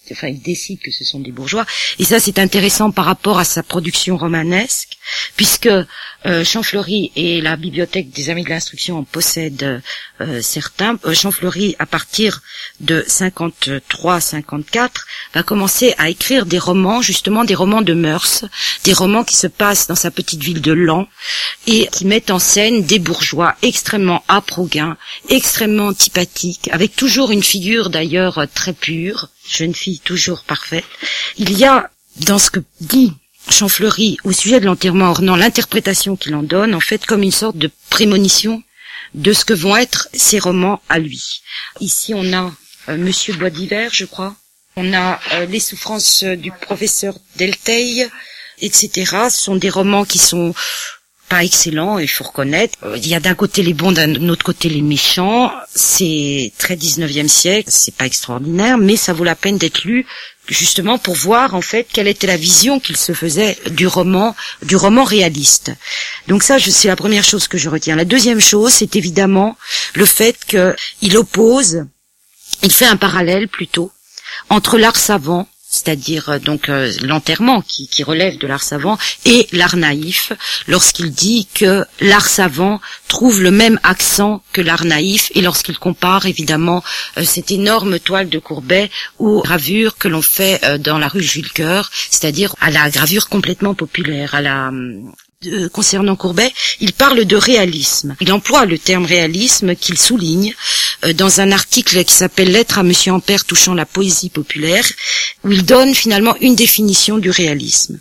enfin il décide que ce sont des bourgeois, et ça c'est intéressant par rapport à sa production romanesque, puisque euh, Champfleury et la bibliothèque des Amis de l'Instruction en possèdent euh, certains. euh, Champfleury, à partir de cinquante-trois cinquante-quatre, va commencer à écrire des romans, justement des romans de mœurs, des romans qui se passent dans sa petite ville de Laon et qui mettent en scène des bourgeois extrêmement âpres au gain, extrêmement antipathiques, avec toujours une figure d'ailleurs très pure, jeune fille toujours parfaite. Il y a, dans ce que dit Champfleury au sujet de l'enterrement ornant, l'interprétation qu'il en donne, en fait, comme une sorte de prémonition de ce que vont être ses romans à lui. Ici, on a euh, Monsieur Bois d'Hiver, je crois. On a euh, Les souffrances du professeur Delteil, et cetera. Ce sont des romans qui sont pas excellents, il faut reconnaître. Euh, il y a d'un côté les bons, d'un autre côté les méchants. C'est très dix-neuvième siècle, c'est pas extraordinaire, mais ça vaut la peine d'être lu, justement pour voir en fait quelle était la vision qu'il se faisait du roman, du roman réaliste. Donc ça, je, c'est la première chose que je retiens. La deuxième chose, c'est évidemment le fait qu'il oppose, il fait un parallèle plutôt entre l'art savant, c'est-à-dire donc euh, l'enterrement qui, qui relève de l'art savant, et l'art naïf, lorsqu'il dit que l'art savant trouve le même accent que l'art naïf, et lorsqu'il compare évidemment euh, cette énorme toile de Courbet aux gravures que l'on fait euh, dans la rue Jules Coeur, c'est-à-dire à la gravure complètement populaire, à la Euh, concernant Courbet, il parle de réalisme. Il emploie le terme réalisme qu'il souligne euh, dans un article qui s'appelle Lettre à Monsieur Ampère touchant la poésie populaire, où il donne finalement une définition du réalisme.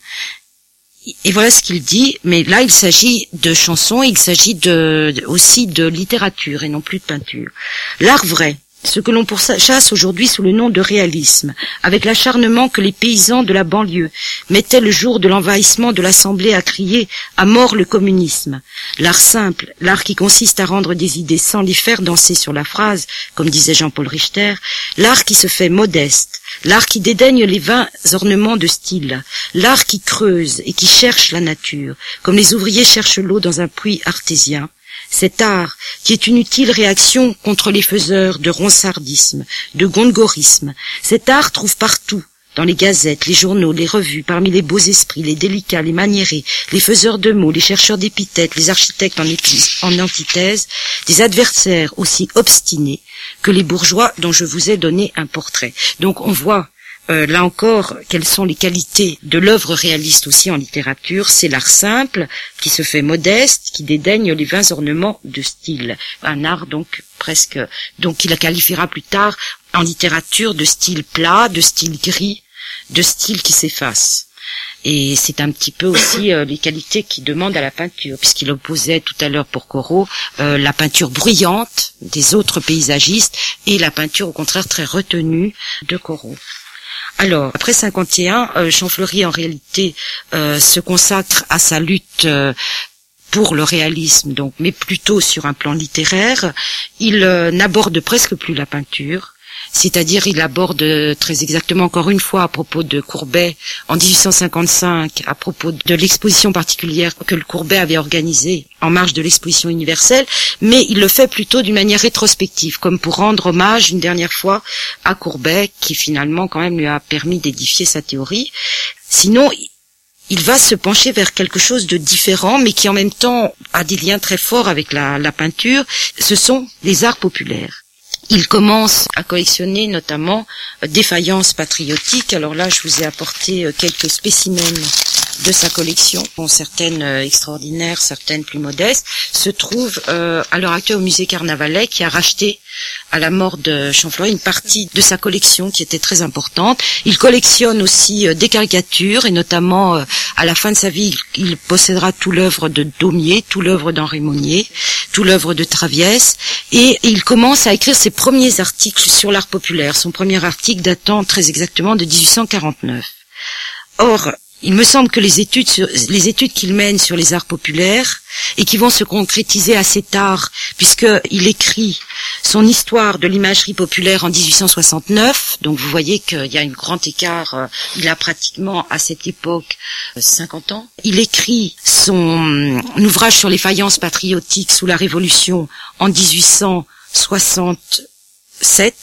Et voilà ce qu'il dit, mais là il s'agit de chansons, il s'agit de, de, aussi de littérature et non plus de peinture. L'art vrai, ce que l'on pourchasse aujourd'hui sous le nom de réalisme, avec l'acharnement que les paysans de la banlieue mettaient le jour de l'envahissement de l'Assemblée à crier « à mort le communisme ». L'art simple, l'art qui consiste à rendre des idées sans les faire danser sur la phrase, comme disait Jean-Paul Richter, l'art qui se fait modeste, l'art qui dédaigne les vains ornements de style, l'art qui creuse et qui cherche la nature, comme les ouvriers cherchent l'eau dans un puits artésien. Cet art, qui est une utile réaction contre les faiseurs de ronsardisme, de gongorisme, cet art trouve partout, dans les gazettes, les journaux, les revues, parmi les beaux esprits, les délicats, les maniérés, les faiseurs de mots, les chercheurs d'épithètes, les architectes en, en antithèse, des adversaires aussi obstinés que les bourgeois dont je vous ai donné un portrait. Donc on voit Euh, là encore, quelles sont les qualités de l'œuvre réaliste aussi en littérature. C'est l'art simple, qui se fait modeste, qui dédaigne les vains ornements de style. Un art donc presque, donc il la qualifiera plus tard en littérature de style plat, de style gris, de style qui s'efface. Et c'est un petit peu aussi euh, les qualités qu'il demande à la peinture, puisqu'il opposait tout à l'heure pour Corot euh, la peinture bruyante des autres paysagistes et la peinture au contraire très retenue de Corot. Alors, après cinquante et un, euh, Champfleury en réalité euh, se consacre à sa lutte euh, pour le réalisme, donc, mais plutôt sur un plan littéraire. Il euh, n'aborde presque plus la peinture, c'est-à-dire il aborde très exactement encore une fois à propos de Courbet en dix-huit cent cinquante-cinq, à propos de l'exposition particulière que le Courbet avait organisée en marge de l'exposition universelle, mais il le fait plutôt d'une manière rétrospective, comme pour rendre hommage une dernière fois à Courbet, qui finalement quand même lui a permis d'édifier sa théorie. Sinon, il va se pencher vers quelque chose de différent, mais qui en même temps a des liens très forts avec la, la peinture. Ce sont les arts populaires. Il commence à collectionner notamment des faïences patriotiques. Alors là, je vous ai apporté quelques spécimens de sa collection, bon, certaines extraordinaires, certaines plus modestes, se trouvent euh, à l'heure actuelle au musée Carnavalet, qui a racheté à la mort de Champfleury une partie de sa collection qui était très importante. Il collectionne aussi euh, des caricatures, et notamment euh, à la fin de sa vie, il, il possédera tout l'œuvre de Daumier, tout l'œuvre d'Henri Monnier, tout l'œuvre de Traviès, et, et il commence à écrire ses premiers articles sur l'art populaire, son premier article datant très exactement de dix-huit cent quarante-neuf. Or, il me semble que les études sur, les études qu'il mène sur les arts populaires, et qui vont se concrétiser assez tard, puisqu'il écrit son histoire de l'imagerie populaire en dix-huit cent soixante-neuf, donc vous voyez qu'il y a un grand écart, il a pratiquement à cette époque cinquante ans. Il écrit son ouvrage sur les faïences patriotiques sous la Révolution en dix-huit cent soixante-sept,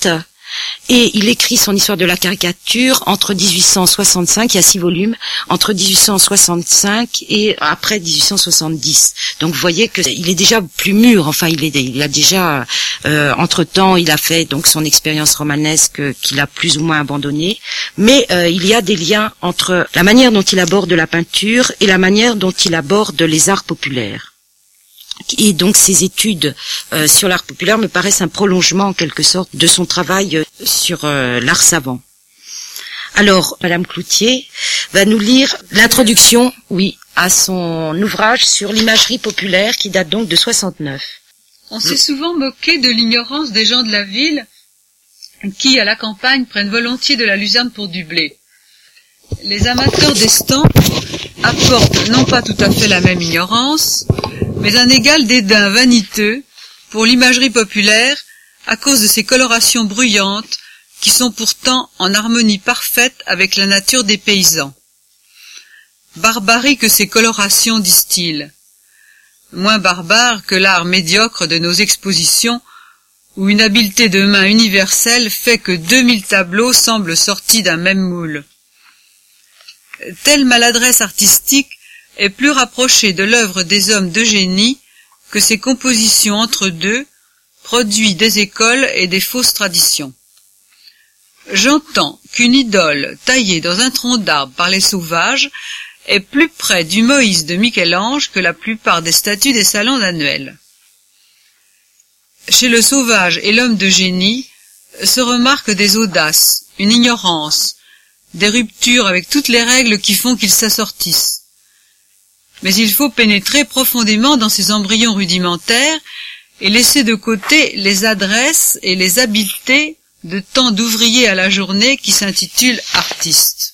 Et il écrit son histoire de la caricature entre dix-huit cent soixante-cinq, il y a six volumes, entre dix-huit cent soixante-cinq et après dix-huit cent soixante-dix. Donc vous voyez que il est déjà plus mûr, enfin il est, il a déjà, euh, entre-temps, il a fait donc son expérience romanesque qu'il a plus ou moins abandonnée, mais euh, il y a des liens entre la manière dont il aborde la peinture et la manière dont il aborde les arts populaires. Et donc ces études euh, sur l'art populaire me paraissent un prolongement en quelque sorte de son travail euh, sur euh, l'art savant. Alors, Madame Cloutier va nous lire l'introduction, oui, à son ouvrage sur l'imagerie populaire qui date donc de soixante-neuf. On s'est souvent moqué de l'ignorance des gens de la ville qui, à la campagne, prennent volontiers de la luzerne pour du blé. Les amateurs d'estampes apportent non pas tout à fait la même ignorance, mais un égal dédain vaniteux pour l'imagerie populaire à cause de ses colorations bruyantes qui sont pourtant en harmonie parfaite avec la nature des paysans. Barbarie que ces colorations, disent-ils. Moins barbare que l'art médiocre de nos expositions où une habileté de main universelle fait que deux mille tableaux semblent sortis d'un même moule. Telle maladresse artistique est plus rapprochée de l'œuvre des hommes de génie que ces compositions entre deux, produits des écoles et des fausses traditions. J'entends qu'une idole taillée dans un tronc d'arbre par les sauvages est plus près du Moïse de Michel-Ange que la plupart des statues des salons annuels. Chez le sauvage et l'homme de génie se remarquent des audaces, une ignorance, des ruptures avec toutes les règles qui font qu'ils s'assortissent. Mais il faut pénétrer profondément dans ces embryons rudimentaires et laisser de côté les adresses et les habiletés de tant d'ouvriers à la journée qui s'intitulent artistes.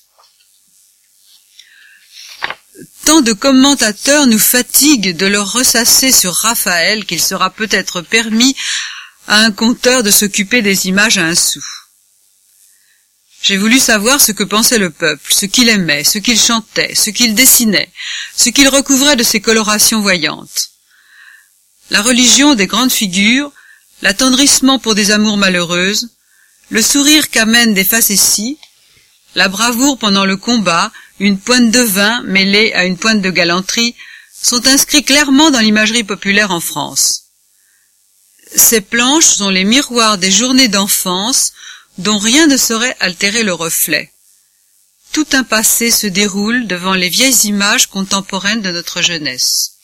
Tant de commentateurs nous fatiguent de leur ressasser sur Raphaël qu'il sera peut-être permis à un conteur de s'occuper des images à un sou. J'ai voulu savoir ce que pensait le peuple, ce qu'il aimait, ce qu'il chantait, ce qu'il dessinait, ce qu'il recouvrait de ses colorations voyantes. La religion des grandes figures, l'attendrissement pour des amours malheureuses, le sourire qu'amènent des facéties, la bravoure pendant le combat, une pointe de vin mêlée à une pointe de galanterie, sont inscrits clairement dans l'imagerie populaire en France. Ces planches sont les miroirs des journées d'enfance dont rien ne saurait altérer le reflet. Tout un passé se déroule devant les vieilles images contemporaines de notre jeunesse.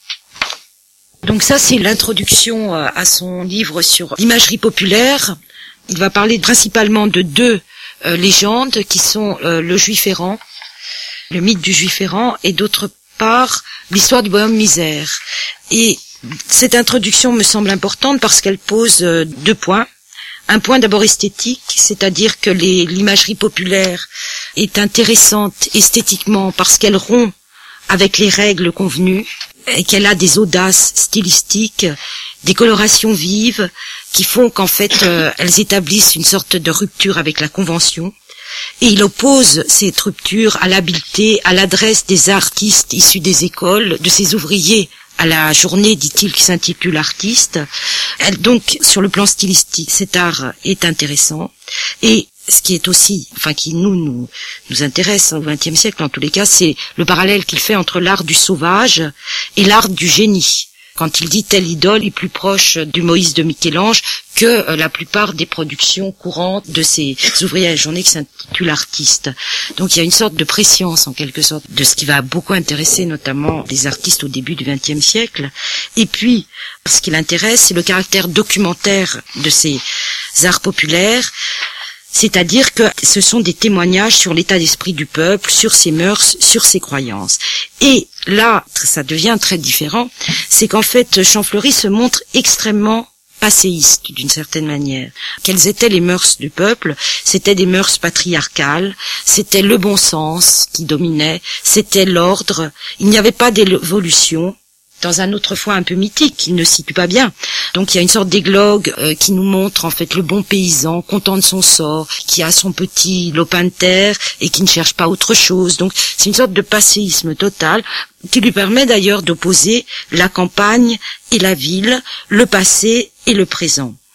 Donc ça, c'est l'introduction à son livre sur l'imagerie populaire. Il va parler principalement de deux euh, légendes qui sont euh, le juif errant, le mythe du juif errant, et d'autre part l'histoire du bonhomme misère. Et cette introduction me semble importante parce qu'elle pose euh, deux points. Un point d'abord esthétique, c'est-à-dire que les, l'imagerie populaire est intéressante esthétiquement parce qu'elle rompt avec les règles convenues et qu'elle a des audaces stylistiques, des colorations vives qui font qu'en fait euh, elles établissent une sorte de rupture avec la convention. Et il oppose cette rupture à l'habileté, à l'adresse des artistes issus des écoles, de ces ouvriers à la journée, dit-il, qui s'intitule artiste. Elle, donc, sur le plan stylistique, cet art est intéressant. Et ce qui est aussi, enfin, qui nous, nous, nous intéresse au vingtième siècle, en tous les cas, c'est le parallèle qu'il fait entre l'art du sauvage et l'art du génie. Quand il dit telle idole est plus proche du Moïse de Michel-Ange que euh, la plupart des productions courantes de ces ouvriers à la journée qui s'intitulent artistes. Donc il y a une sorte de préscience en quelque sorte de ce qui va beaucoup intéresser notamment les artistes au début du vingtième siècle. Et puis, ce qui l'intéresse, c'est le caractère documentaire de ces arts populaires. C'est-à-dire que ce sont des témoignages sur l'état d'esprit du peuple, sur ses mœurs, sur ses croyances. Et là, ça devient très différent, c'est qu'en fait, Champfleury se montre extrêmement passéiste d'une certaine manière. Quelles étaient les mœurs du peuple? C'était des mœurs patriarcales, c'était le bon sens qui dominait, c'était l'ordre, il n'y avait pas d'évolution. Dans un autrefois un peu mythique, qui ne situe pas bien. Donc il y a une sorte d'églogue euh, qui nous montre en fait le bon paysan, content de son sort, qui a son petit lopin de terre et qui ne cherche pas autre chose. Donc c'est une sorte de passéisme total qui lui permet d'ailleurs d'opposer la campagne et la ville, le passé et le présent.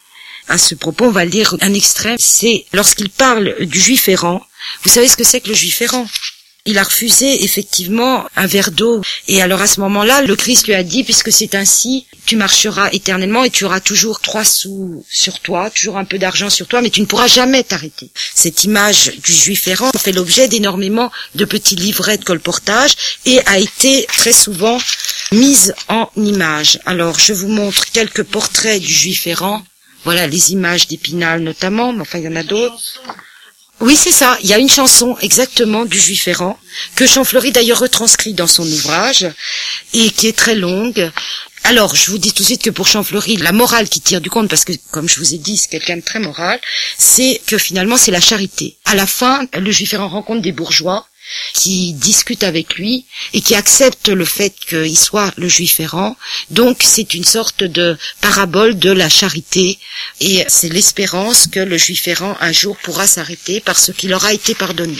À ce propos, on va lire un extrait. C'est lorsqu'il parle du juif errant. Vous savez ce que c'est que le juif errant? Il a refusé effectivement un verre d'eau. Et alors à ce moment-là, le Christ lui a dit, puisque c'est ainsi, tu marcheras éternellement et tu auras toujours trois sous sur toi, toujours un peu d'argent sur toi, mais tu ne pourras jamais t'arrêter. Cette image du juif errant fait l'objet d'énormément de petits livrets de colportage et a été très souvent mise en image. Alors je vous montre quelques portraits du juif errant. Voilà les images d'Épinal notamment, mais enfin il y en a d'autres. Oui, c'est ça. Il y a une chanson exactement du juif errant que Champfleury d'ailleurs retranscrit dans son ouvrage et qui est très longue. Alors, je vous dis tout de suite que pour Champfleury, la morale qui tire du conte, parce que comme je vous ai dit, c'est quelqu'un de très moral, c'est que finalement c'est la charité. À la fin, le juif errant rencontre des bourgeois qui discutent avec lui et qui acceptent le fait qu'il soit le juif errant. Donc c'est une sorte de parabole de la charité et c'est l'espérance que le juif errant un jour pourra s'arrêter parce qu'il aura été pardonné.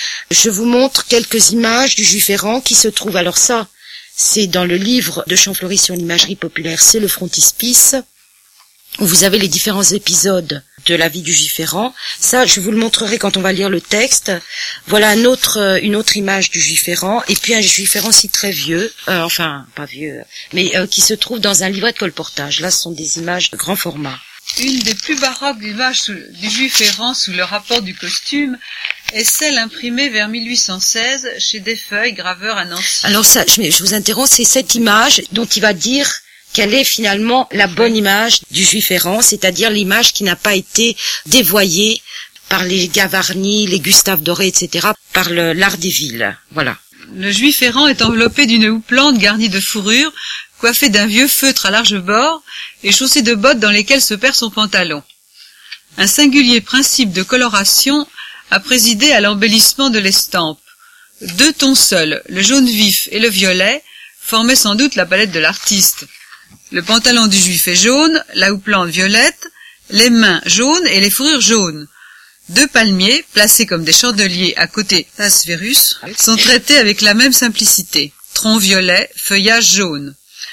Je vous montre quelques images du juif errant qui se trouvent, alors ça c'est dans le livre de Champfleury sur l'imagerie populaire, c'est le frontispice, où vous avez les différents épisodes de la vie du juif errant. Ça, je vous le montrerai quand on va lire le texte. Voilà un autre, une autre image du juif errant, et puis un juif errant si très vieux, euh, enfin, pas vieux, mais euh, qui se trouve dans un livret de colportage. Là, ce sont des images de grand format. Une des plus baroques images du juif errant sous le rapport du costume est celle imprimée vers mille huit cent seize chez Desfeuilles, graveur à Nancy. Alors ça, je, je vous interromps, c'est cette image dont il va dire quelle est finalement la bonne image du juif errant, c'est-à-dire l'image qui n'a pas été dévoyée par les Gavarni, les Gustave Doré, et cetera, par le, l'art des villes. Voilà. Le juif errant est enveloppé d'une houppelande garnie de fourrure, coiffé d'un vieux feutre à large bord et chaussé de bottes dans lesquelles se perd son pantalon. Un singulier principe de coloration a présidé à l'embellissement de l'estampe. Deux tons seuls, le jaune vif et le violet, formaient sans doute la palette de l'artiste. Le pantalon du juif est jaune, la houppelande violette, les mains jaunes et les fourrures jaunes. Deux palmiers, placés comme des chandeliers à côté d'Asverus, sont traités avec la même simplicité. Tronc violet, feuillage jaune.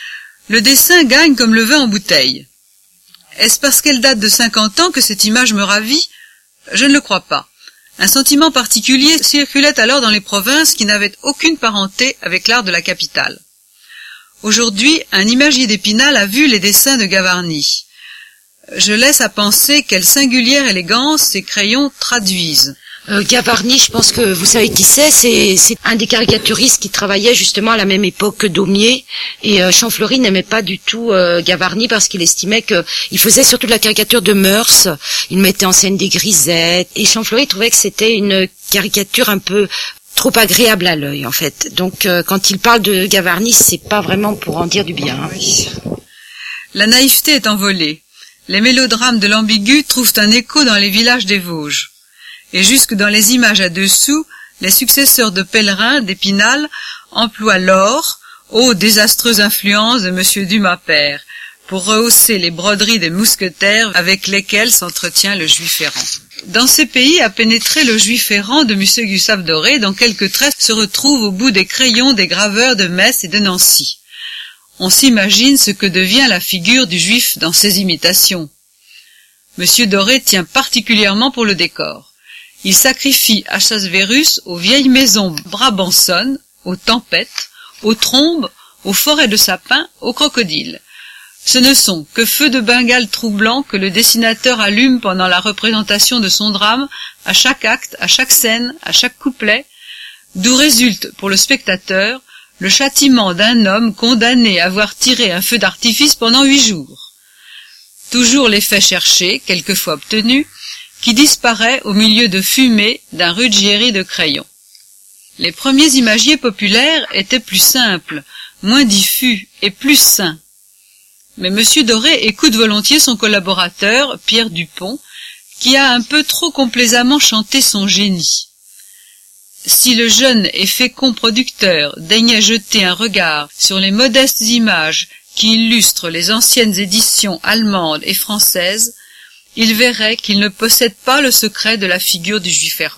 Le dessin gagne comme le vin en bouteille. Est-ce parce qu'elle date de cinquante ans que cette image me ravit? Je ne le crois pas. Un sentiment particulier circulait alors dans les provinces qui n'avaient aucune parenté avec l'art de la capitale. Aujourd'hui, un imagier d'Épinal a vu les dessins de Gavarni. Je laisse à penser quelle singulière élégance ces crayons traduisent. Euh, Gavarni, je pense que vous savez qui c'est, c'est, c'est un des caricaturistes qui travaillait justement à la même époque que Daumier, et euh, Champfleury n'aimait pas du tout euh, Gavarni parce qu'il estimait qu'il faisait surtout de la caricature de mœurs, il mettait en scène des grisettes, et Champfleury trouvait que c'était une caricature un peu trop agréable à l'œil en fait. Donc euh, quand il parle de Gavarni, c'est pas vraiment pour en dire du bien. Hein. Oui. La naïveté est envolée. Les mélodrames de l'ambigu trouvent un écho dans les villages des Vosges. Et jusque dans les images à dessous, les successeurs de Pèlerin, d'Épinal, emploient l'or, ô désastreuse influence de Monsieur Dumas père, pour rehausser les broderies des mousquetaires avec lesquelles s'entretient le juif errant. Dans ces pays a pénétré le juif errant de Monsieur Gustave Doré, dont quelques traits se retrouvent au bout des crayons des graveurs de Metz et de Nancy. On s'imagine ce que devient la figure du juif dans ses imitations. Monsieur Doré tient particulièrement pour le décor. Il sacrifie à Asverus aux vieilles maisons brabançonnes, aux tempêtes, aux trombes, aux forêts de sapins, aux crocodiles. Ce ne sont que feux de Bengale troublants que le dessinateur allume pendant la représentation de son drame, à chaque acte, à chaque scène, à chaque couplet, d'où résulte pour le spectateur le châtiment d'un homme condamné à avoir tiré un feu d'artifice pendant huit jours. Toujours l'effet cherché, quelquefois obtenu, qui disparaît au milieu de fumée d'un ruggieri de crayons. Les premiers imagiers populaires étaient plus simples, moins diffus et plus sains. Mais Monsieur Doré écoute volontiers son collaborateur, Pierre Dupont, qui a un peu trop complaisamment chanté son génie. Si le jeune et fécond producteur daignait jeter un regard sur les modestes images qui illustrent les anciennes éditions allemandes et françaises, il verrait qu'il ne possède pas le secret de la figure du juif errant.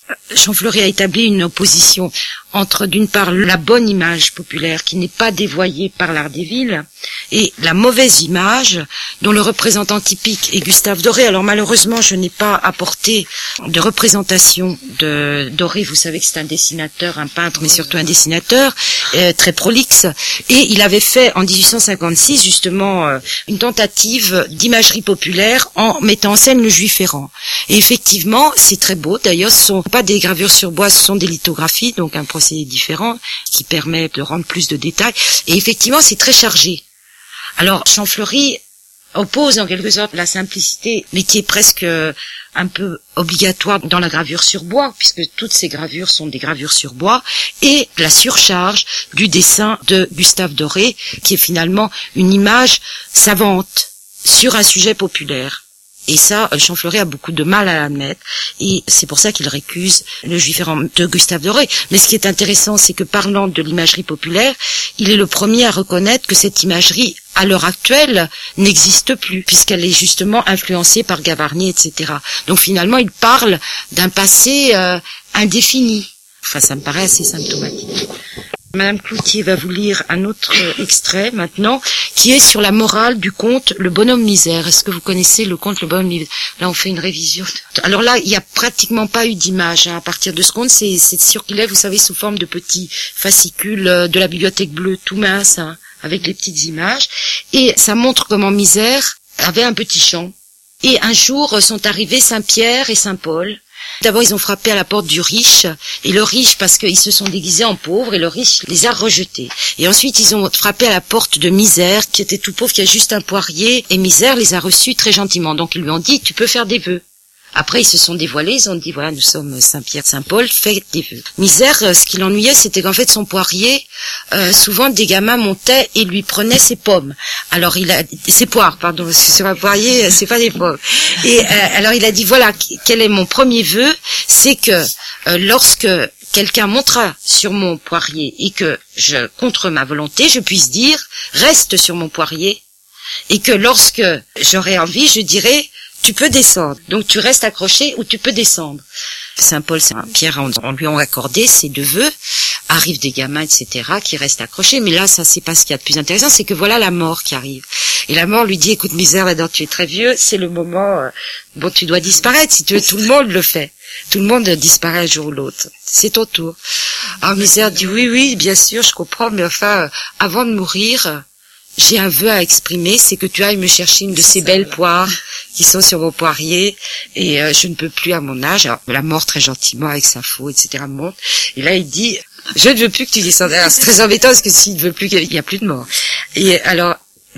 Champfleury a établi une opposition entre, d'une part, la bonne image populaire qui n'est pas dévoyée par l'art des villes et la mauvaise image dont le représentant typique est Gustave Doré. Alors malheureusement, je n'ai pas apporté de représentation de Doré. Vous savez que c'est un dessinateur, un peintre, mais surtout un dessinateur euh, très prolixe. Et il avait fait en dix-huit cent cinquante-six justement euh, une tentative d'imagerie populaire en mettant en scène le Juif errant. Et effectivement, c'est très beau. D'ailleurs, ce sont pas des gravures sur bois, ce sont des lithographies, donc un procédé différent qui permet de rendre plus de détails. Et effectivement, c'est très chargé. Alors, Champfleury oppose en quelque sorte la simplicité, mais qui est presque un peu obligatoire dans la gravure sur bois, puisque toutes ces gravures sont des gravures sur bois, et la surcharge du dessin de Gustave Doré, qui est finalement une image savante sur un sujet populaire. Et ça, Champfleury a beaucoup de mal à l'admettre, et c'est pour ça qu'il récuse le Juif errant de Gustave Doré. Mais ce qui est intéressant, c'est que parlant de l'imagerie populaire, il est le premier à reconnaître que cette imagerie, à l'heure actuelle, n'existe plus, puisqu'elle est justement influencée par Gavarni, et cetera. Donc finalement, il parle d'un passé euh, indéfini. Enfin, ça me paraît assez symptomatique. Madame Cloutier va vous lire un autre extrait maintenant, qui est sur la morale du conte Le Bonhomme Misère. Est-ce que vous connaissez le conte Le Bonhomme Misère? Là, on fait une révision. Alors là, il n'y a pratiquement pas eu d'image hein, à partir de ce conte. C'est, c'est circulaire, vous savez, sous forme de petits fascicules euh, de la Bibliothèque Bleue, tout mince, hein, avec les petites images. Et ça montre comment Misère avait un petit champ. Et un jour, sont arrivés Saint-Pierre et Saint-Paul. D'abord, ils ont frappé à la porte du riche, et le riche, parce qu'ils se sont déguisés en pauvres, et le riche les a rejetés. Et ensuite, ils ont frappé à la porte de Misère, qui était tout pauvre, qui a juste un poirier, et Misère les a reçus très gentiment. Donc, ils lui ont dit, tu peux faire des vœux. Après, ils se sont dévoilés, ils ont dit, voilà, nous sommes Saint-Pierre, Saint-Paul, faites des vœux. Misère, ce qui l'ennuyait, c'était qu'en fait, son poirier, euh, souvent, des gamins montaient et lui prenaient ses pommes. Alors, il a, ses poires, pardon, parce que sur un poirier, c'est pas des pommes. Et, euh, alors, il a dit, voilà, quel est mon premier vœu, c'est que, euh, lorsque quelqu'un montera sur mon poirier et que je, contre ma volonté, je puisse dire, reste sur mon poirier, et que lorsque j'aurai envie, je dirai, tu peux descendre. Donc tu restes accroché ou tu peux descendre. Saint-Paul, Saint-Pierre, on, on lui ont accordé ces deux vœux. Arrivent des gamins, et cetera, qui restent accrochés. Mais là, ça, c'est pas ce qu'il y a de plus intéressant, c'est que voilà la mort qui arrive. Et la mort lui dit, écoute, Misère, maintenant tu es très vieux, c'est le moment, euh, bon, tu dois disparaître. Si tu veux, tout le monde le fait. Tout le monde disparaît un jour ou l'autre. C'est ton tour. Alors Misère dit, oui, oui, bien sûr, je comprends, mais enfin, euh, avant de mourir, euh, j'ai un vœu à exprimer, c'est que tu ailles me chercher une de ces belles poires qui sont sur mon poirier, et euh, je ne peux plus à mon âge. Alors, la mort, très gentiment, avec sa faux, et cetera, monte. Et là, il dit, je ne veux plus que tu descendes. Alors, c'est très embêtant, parce que s'il ne veut plus, il n'y a plus de mort. Et alors,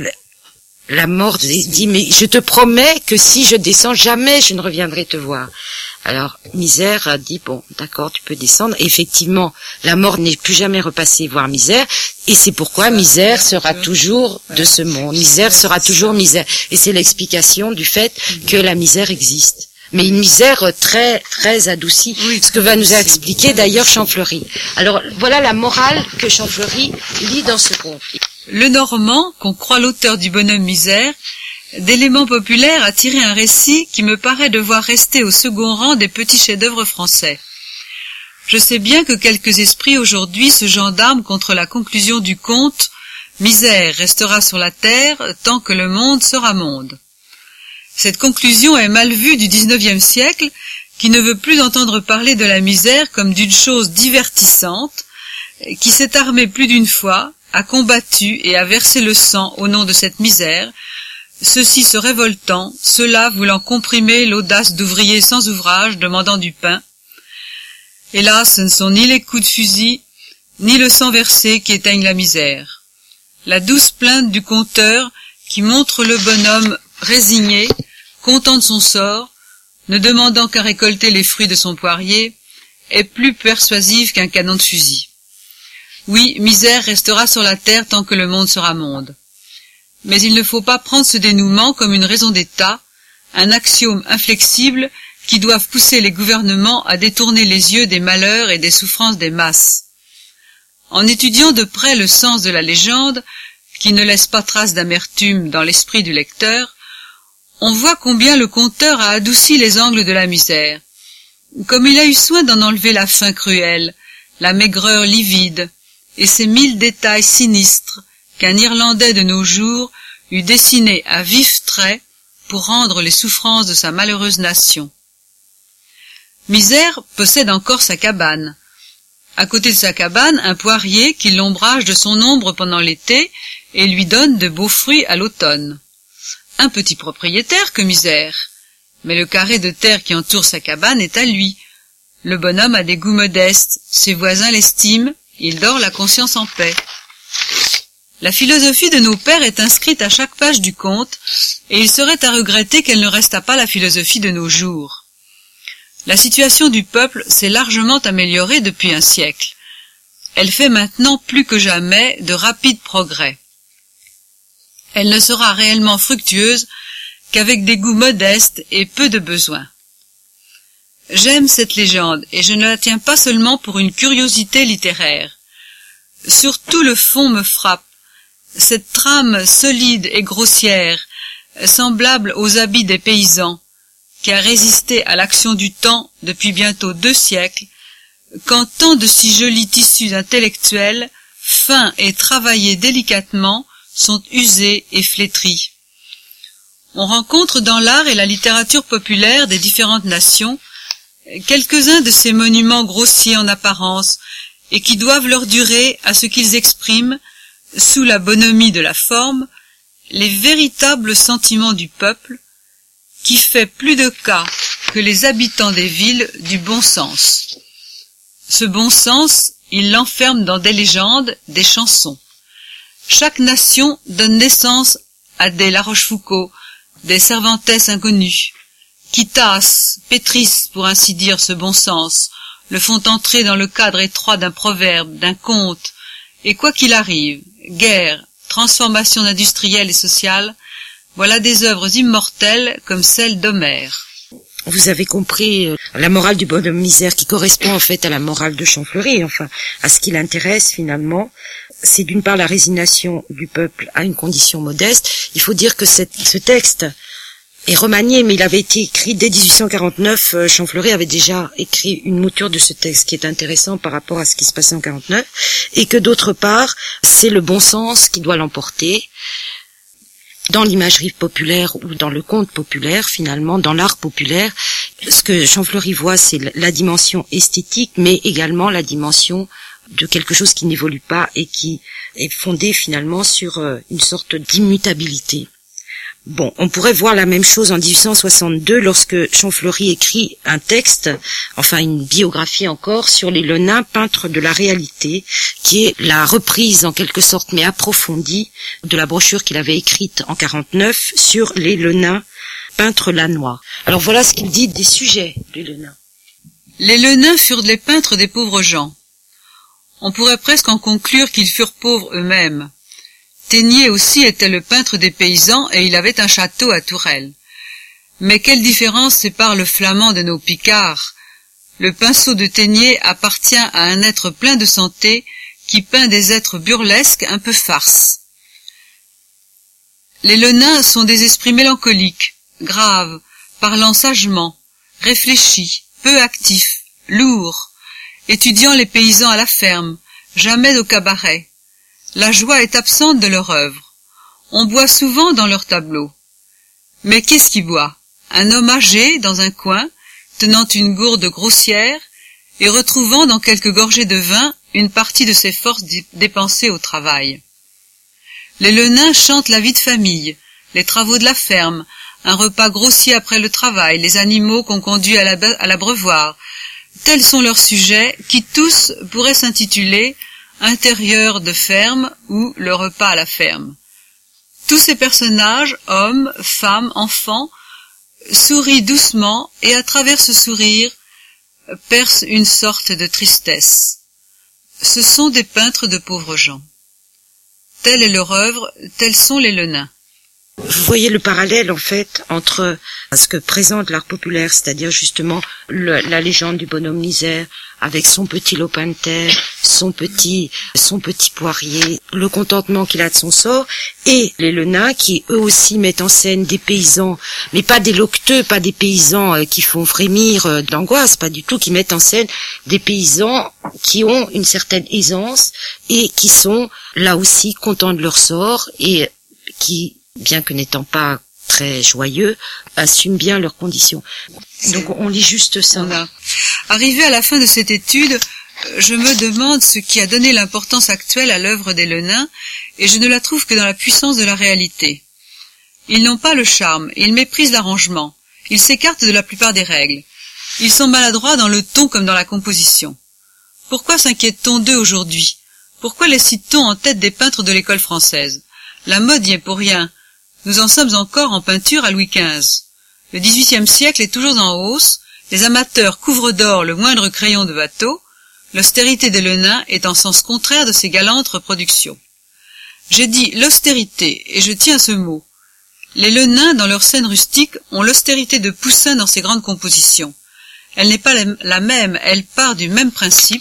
la mort dit, mais je te promets que si je descends, jamais je ne reviendrai te voir. Alors, Misère a dit, bon, d'accord, tu peux descendre. Et effectivement, la mort n'est plus jamais repassée voir Misère. Et c'est pourquoi Misère sera toujours de ce monde. Misère sera toujours misère. Et c'est l'explication du fait que la misère existe. Mais une misère très, très adoucie. Ce que va nous expliquer d'ailleurs Champfleury. Alors, voilà la morale que Champfleury lit dans ce conte. Le Normand, qu'on croit l'auteur du Bonhomme Misère, d'éléments populaires a tiré un récit qui me paraît devoir rester au second rang des petits chefs-d'œuvre français. Je sais bien que quelques esprits aujourd'hui se gendarment contre la conclusion du conte « Misère restera sur la terre tant que le monde sera monde ». Cette conclusion est mal vue du dix-neuvième siècle, qui ne veut plus entendre parler de la misère comme d'une chose divertissante, qui s'est armée plus d'une fois, a combattu et a versé le sang au nom de cette misère, ceux-ci se révoltant, ceux-là voulant comprimer l'audace d'ouvriers sans ouvrage demandant du pain. Hélas, ce ne sont ni les coups de fusil, ni le sang versé qui éteignent la misère. La douce plainte du conteur qui montre le bonhomme résigné, content de son sort, ne demandant qu'à récolter les fruits de son poirier, est plus persuasive qu'un canon de fusil. Oui, misère restera sur la terre tant que le monde sera monde. Mais il ne faut pas prendre ce dénouement comme une raison d'état, un axiome inflexible qui doivent pousser les gouvernements à détourner les yeux des malheurs et des souffrances des masses. En étudiant de près le sens de la légende, qui ne laisse pas trace d'amertume dans l'esprit du lecteur, on voit combien le conteur a adouci les angles de la misère. comme il a eu soin d'en enlever la faim cruelle, la maigreur livide, et ces mille détails sinistres qu'un Irlandais de nos jours eût dessinés à vifs traits pour rendre les souffrances de sa malheureuse nation. Misère possède encore sa cabane. À côté de sa cabane, un poirier qui l'ombrage de son ombre pendant l'été et lui donne de beaux fruits à l'automne. Un petit propriétaire que Misère, mais le carré de terre qui entoure sa cabane est à lui. Le bonhomme a des goûts modestes, ses voisins l'estiment, il dort la conscience en paix. La philosophie de nos pères est inscrite à chaque page du conte, et il serait à regretter qu'elle ne restât pas la philosophie de nos jours. La situation du peuple s'est largement améliorée depuis un siècle. Elle fait maintenant plus que jamais de rapides progrès. Elle ne sera réellement fructueuse qu'avec des goûts modestes et peu de besoins. J'aime cette légende, et je ne la tiens pas seulement pour une curiosité littéraire. Surtout le fond me frappe, cette trame solide et grossière, semblable aux habits des paysans, qui a résisté à l'action du temps depuis bientôt deux siècles, quand tant de si jolis tissus intellectuels, fins et travaillés délicatement, sont usés et flétris. On rencontre dans l'art et la littérature populaire des différentes nations quelques-uns de ces monuments grossiers en apparence et qui doivent leur durée à ce qu'ils expriment, sous la bonhomie de la forme, les véritables sentiments du peuple, qui fait plus de cas que les habitants des villes du bon sens. Ce bon sens, il l'enferme dans des légendes, des chansons. Chaque nation donne naissance à des La Rochefoucauld, des Cervantes inconnus, qui tassent, pétrissent pour ainsi dire ce bon sens, le font entrer dans le cadre étroit d'un proverbe, d'un conte, et quoi qu'il arrive, guerre, transformation industrielle et sociale, voilà des œuvres immortelles comme celle d'Homère. Vous avez compris euh, la morale du bonhomme Misère qui correspond en fait à la morale de Champfleury, enfin à ce qui l'intéresse finalement. C'est d'une part la résignation du peuple à une condition modeste. Il faut dire que cette, ce texte est remanié, mais il avait été écrit dès dix-huit cent quarante-neuf. Euh, Champfleury avait déjà écrit une mouture de ce texte qui est intéressant par rapport à ce qui se passait en quarante-neuf, et que d'autre part, c'est le bon sens qui doit l'emporter. Dans l'imagerie populaire ou dans le conte populaire, finalement, dans l'art populaire, ce que Champfleury voit, c'est la dimension esthétique, mais également la dimension de quelque chose qui n'évolue pas et qui est fondé finalement sur une sorte d'immutabilité. Bon, on pourrait voir la même chose en dix-huit cent soixante-deux lorsque Champfleury écrit un texte, enfin une biographie encore, sur les Lenins, peintres de la réalité, qui est la reprise en quelque sorte mais approfondie de la brochure qu'il avait écrite en quarante-neuf sur les Lenins, peintres lannois. Alors voilà ce qu'il dit des sujets des Lenins. Les Lenins furent les peintres des pauvres gens. On pourrait presque en conclure qu'ils furent pauvres eux-mêmes. Téniers aussi était le peintre des paysans et il avait un château à Tourelle. Mais quelle différence sépare le flamand de nos Picards? Le pinceau de Téniers appartient à un être plein de santé qui peint des êtres burlesques un peu farces. Les Lenins sont des esprits mélancoliques, graves, parlant sagement, réfléchis, peu actifs, lourds, étudiant les paysans à la ferme, jamais au cabaret. La joie est absente de leur œuvre. On boit souvent dans leurs tableaux. Mais qu'est-ce qui boit? Un homme âgé dans un coin, tenant une gourde grossière et retrouvant dans quelques gorgées de vin une partie de ses forces dépensées au travail. Les Lenins chantent la vie de famille, les travaux de la ferme, un repas grossier après le travail, les animaux qu'on conduit à l'abreuvoir. Tels sont leurs sujets qui tous pourraient s'intituler intérieur de ferme ou le repas à la ferme. Tous ces personnages, hommes, femmes, enfants, sourient doucement et à travers ce sourire percent une sorte de tristesse. Ce sont des peintres de pauvres gens. Telle est leur œuvre, tels sont les Lenins. Vous voyez le parallèle en fait entre ce que présente l'art populaire, c'est-à-dire justement le, la légende du bonhomme misère avec son petit lopin de terre, son petit son petit poirier, le contentement qu'il a de son sort, et les Lenins qui eux aussi mettent en scène des paysans, mais pas des loqueteux, pas des paysans euh, qui font frémir euh, d'angoisse, pas du tout, qui mettent en scène des paysans qui ont une certaine aisance et qui sont là aussi contents de leur sort et qui, bien que n'étant pas très joyeux, assument bien leurs conditions. Donc on lit juste ça. Voilà. Arrivé à la fin de cette étude, je me demande ce qui a donné l'importance actuelle à l'œuvre des Lenins, et je ne la trouve que dans la puissance de la réalité. Ils n'ont pas le charme, ils méprisent l'arrangement, ils s'écartent de la plupart des règles. Ils sont maladroits dans le ton comme dans la composition. Pourquoi s'inquiète-t-on d'eux aujourd'hui? Pourquoi les cite-t-on en tête des peintres de l'école française? La mode y est pour rien. Nous en sommes encore en peinture à Louis quinze. Le dix-huitième siècle est toujours en hausse, les amateurs couvrent d'or le moindre crayon de Watteau, l'austérité des Lenins est en sens contraire de ces galantes reproductions. J'ai dit l'austérité, et je tiens à ce mot. Les Lenins, dans leur scène rustique, ont l'austérité de Poussin dans ses grandes compositions. Elle n'est pas la même, elle part du même principe.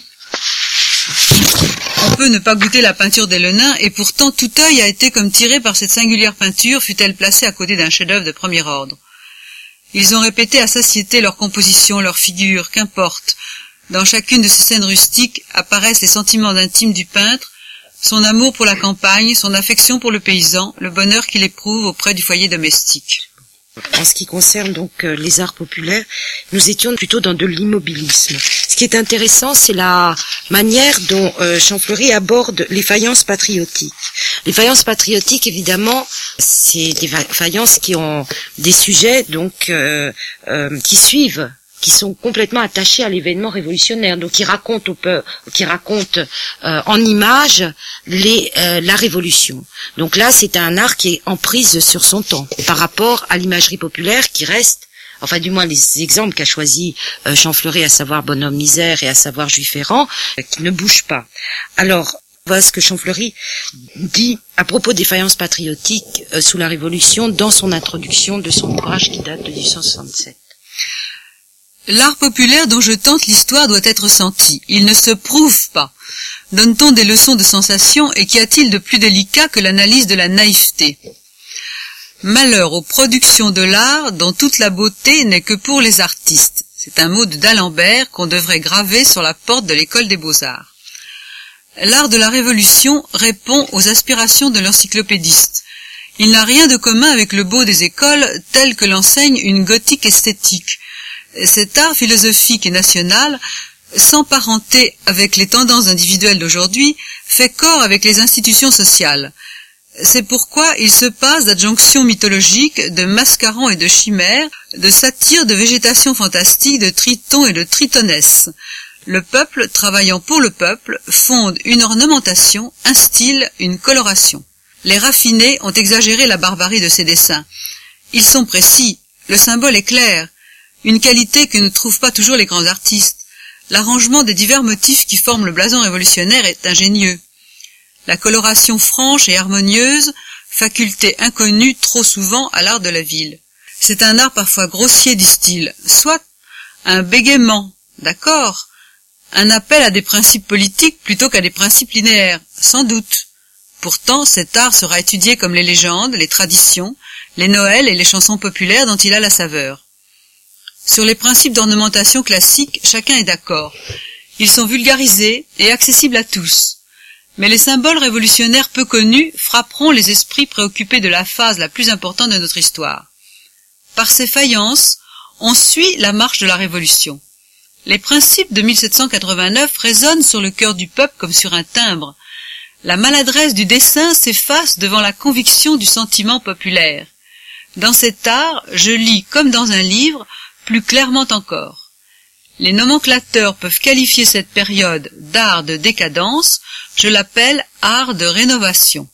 On peut ne pas goûter la peinture des Lenins, et pourtant tout œil a été comme tiré par cette singulière peinture, fût-elle placée à côté d'un chef-d'œuvre de premier ordre. Ils ont répété à satiété leur composition, leur figure, qu'importe. Dans chacune de ces scènes rustiques apparaissent les sentiments intimes du peintre, son amour pour la campagne, son affection pour le paysan, le bonheur qu'il éprouve auprès du foyer domestique. En ce qui concerne donc euh, les arts populaires, nous étions plutôt dans de l'immobilisme. Ce qui est intéressant, c'est la manière dont euh, Champfleury aborde les faïences patriotiques. Les faïences patriotiques, évidemment, c'est des faïences qui ont des sujets donc euh, euh, qui suivent, qui sont complètement attachés à l'événement révolutionnaire, donc qui racontent au peuple, qui racontent euh, en images les euh, la révolution. Donc là, c'est un art qui est en prise sur son temps par rapport à l'imagerie populaire qui reste, enfin du moins les exemples qu'a choisi euh, Champfleury, à savoir bonhomme misère et à savoir juif errant, euh, qui ne bougent pas. Alors voilà ce que Champfleury dit à propos des faïences patriotiques euh, sous la Révolution dans son introduction de son ouvrage qui date de dix-huit cent soixante-sept. L'art populaire dont je tente l'histoire doit être senti. Il ne se prouve pas. Donne-t-on des leçons de sensation, et qu'y a-t-il de plus délicat que l'analyse de la naïveté? Malheur aux productions de l'art dont toute la beauté n'est que pour les artistes. C'est un mot de d'Alembert qu'on devrait graver sur la porte de l'école des beaux-arts. L'art de la Révolution répond aux aspirations de l'encyclopédiste. Il n'a rien de commun avec le beau des écoles tel que l'enseigne une gothique esthétique. Cet art philosophique et national, sans parenté avec les tendances individuelles d'aujourd'hui, fait corps avec les institutions sociales. C'est pourquoi il se passe d'adjonctions mythologiques, de mascarons et de chimères, de satires, de végétation fantastique, de tritons et de tritonesses. Le peuple, travaillant pour le peuple, fonde une ornementation, un style, une coloration. Les raffinés ont exagéré la barbarie de ces dessins. Ils sont précis, le symbole est clair, une qualité que ne trouvent pas toujours les grands artistes. L'arrangement des divers motifs qui forment le blason révolutionnaire est ingénieux. La coloration franche et harmonieuse, faculté inconnue trop souvent à l'art de la ville. C'est un art parfois grossier, disent-ils, soit un bégaiement, d'accord, un appel à des principes politiques plutôt qu'à des principes linéaires, sans doute. Pourtant, cet art sera étudié comme les légendes, les traditions, les Noëls et les chansons populaires dont il a la saveur. Sur les principes d'ornementation classiques, chacun est d'accord. Ils sont vulgarisés et accessibles à tous. Mais les symboles révolutionnaires peu connus frapperont les esprits préoccupés de la phase la plus importante de notre histoire. Par ces faïences, on suit la marche de la Révolution. Les principes de mille sept cent quatre-vingt-neuf résonnent sur le cœur du peuple comme sur un timbre. La maladresse du dessin s'efface devant la conviction du sentiment populaire. Dans cet art, je lis comme dans un livre, plus clairement encore. Les nomenclateurs peuvent qualifier cette période d'art de décadence, je l'appelle art de rénovation.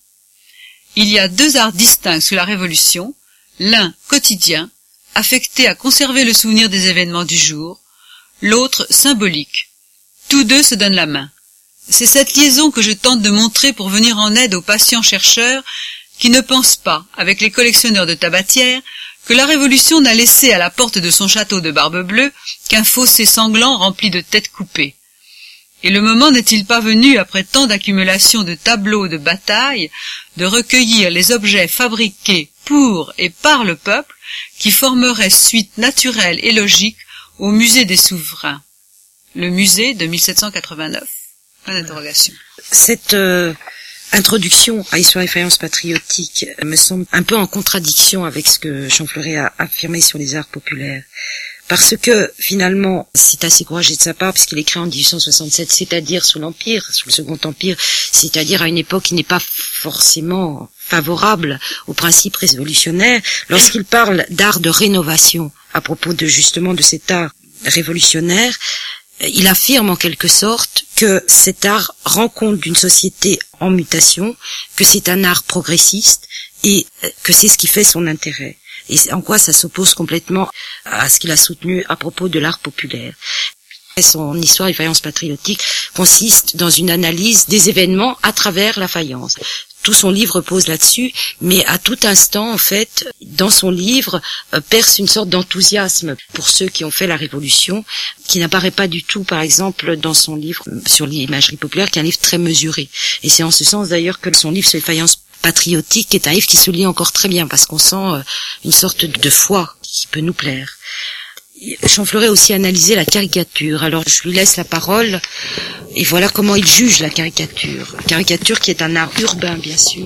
Il y a deux arts distincts sous la Révolution, l'un quotidien, affecté à conserver le souvenir des événements du jour, l'autre symbolique. Tous deux se donnent la main. C'est cette liaison que je tente de montrer pour venir en aide aux patients chercheurs qui ne pense pas, avec les collectionneurs de tabatières, que la Révolution n'a laissé à la porte de son château de Barbe-Bleue qu'un fossé sanglant rempli de têtes coupées. Et le moment n'est-il pas venu, après tant d'accumulation de tableaux de bataille, de recueillir les objets fabriqués pour et par le peuple, qui formeraient suite naturelle et logique au musée des souverains. Le musée de mille sept cent quatre-vingt-neuf. Point d'interrogation. Cette euh, introduction à Histoire et faïence patriotique me semble un peu en contradiction avec ce que Champfleury a affirmé sur les arts populaires. Parce que, finalement, c'est assez courageux de sa part, puisqu'il écrit en dix-huit cent soixante-sept, c'est-à-dire sous l'Empire, sous le Second Empire, c'est-à-dire à une époque qui n'est pas forcément favorable aux principes révolutionnaires, lorsqu'il parle d'art de rénovation, à propos de, justement, de cet art révolutionnaire, il affirme en quelque sorte que cet art rend compte d'une société en mutation, que c'est un art progressiste, et que c'est ce qui fait son intérêt. Et en quoi ça s'oppose complètement à ce qu'il a soutenu à propos de l'art populaire. Son Histoire et faïence patriotique consiste dans une analyse des événements à travers la faïence. Tout son livre repose là-dessus, mais à tout instant, en fait, dans son livre, euh, perce une sorte d'enthousiasme pour ceux qui ont fait la Révolution, qui n'apparaît pas du tout, par exemple, dans son livre sur l'imagerie populaire, qui est un livre très mesuré. Et c'est en ce sens, d'ailleurs, que son livre sur les faïences patriotiques est un livre qui se lit encore très bien, parce qu'on sent euh, une sorte de foi qui peut nous plaire. Champfleury a aussi analysé la caricature. Alors je lui laisse la parole et voilà comment il juge la caricature. La caricature qui est un art urbain, bien sûr.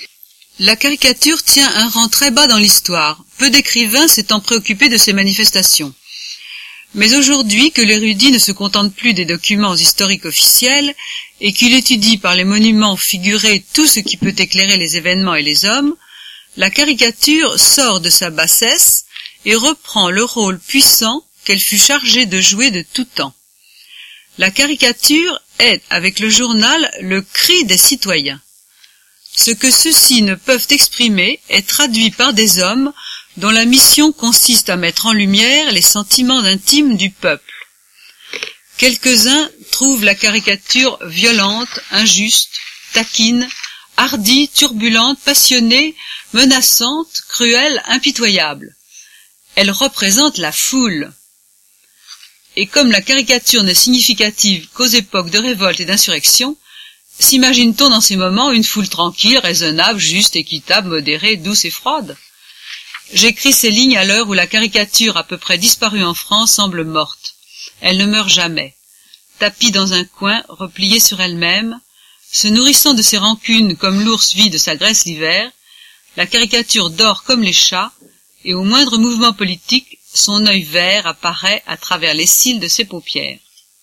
La caricature tient un rang très bas dans l'histoire, peu d'écrivains s'étant préoccupés de ces manifestations. Mais aujourd'hui que l'érudit ne se contente plus des documents historiques officiels et qu'il étudie par les monuments figurés tout ce qui peut éclairer les événements et les hommes, la caricature sort de sa bassesse et reprend le rôle puissant qu'elle fut chargée de jouer de tout temps. La caricature est, avec le journal, le cri des citoyens. Ce que ceux-ci ne peuvent exprimer est traduit par des hommes dont la mission consiste à mettre en lumière les sentiments intimes du peuple. Quelques-uns trouvent la caricature violente, injuste, taquine, hardie, turbulente, passionnée, menaçante, cruelle, impitoyable. Elle représente la foule. Et comme la caricature n'est significative qu'aux époques de révolte et d'insurrection, s'imagine-t-on dans ces moments une foule tranquille, raisonnable, juste, équitable, modérée, douce et froide? J'écris ces lignes à l'heure où la caricature à peu près disparue en France semble morte. Elle ne meurt jamais. Tapie dans un coin, repliée sur elle-même, se nourrissant de ses rancunes comme l'ours vit de sa graisse l'hiver, la caricature dort comme les chats, et au moindre mouvement politique, son œil vert apparaît à travers les cils de ses paupières.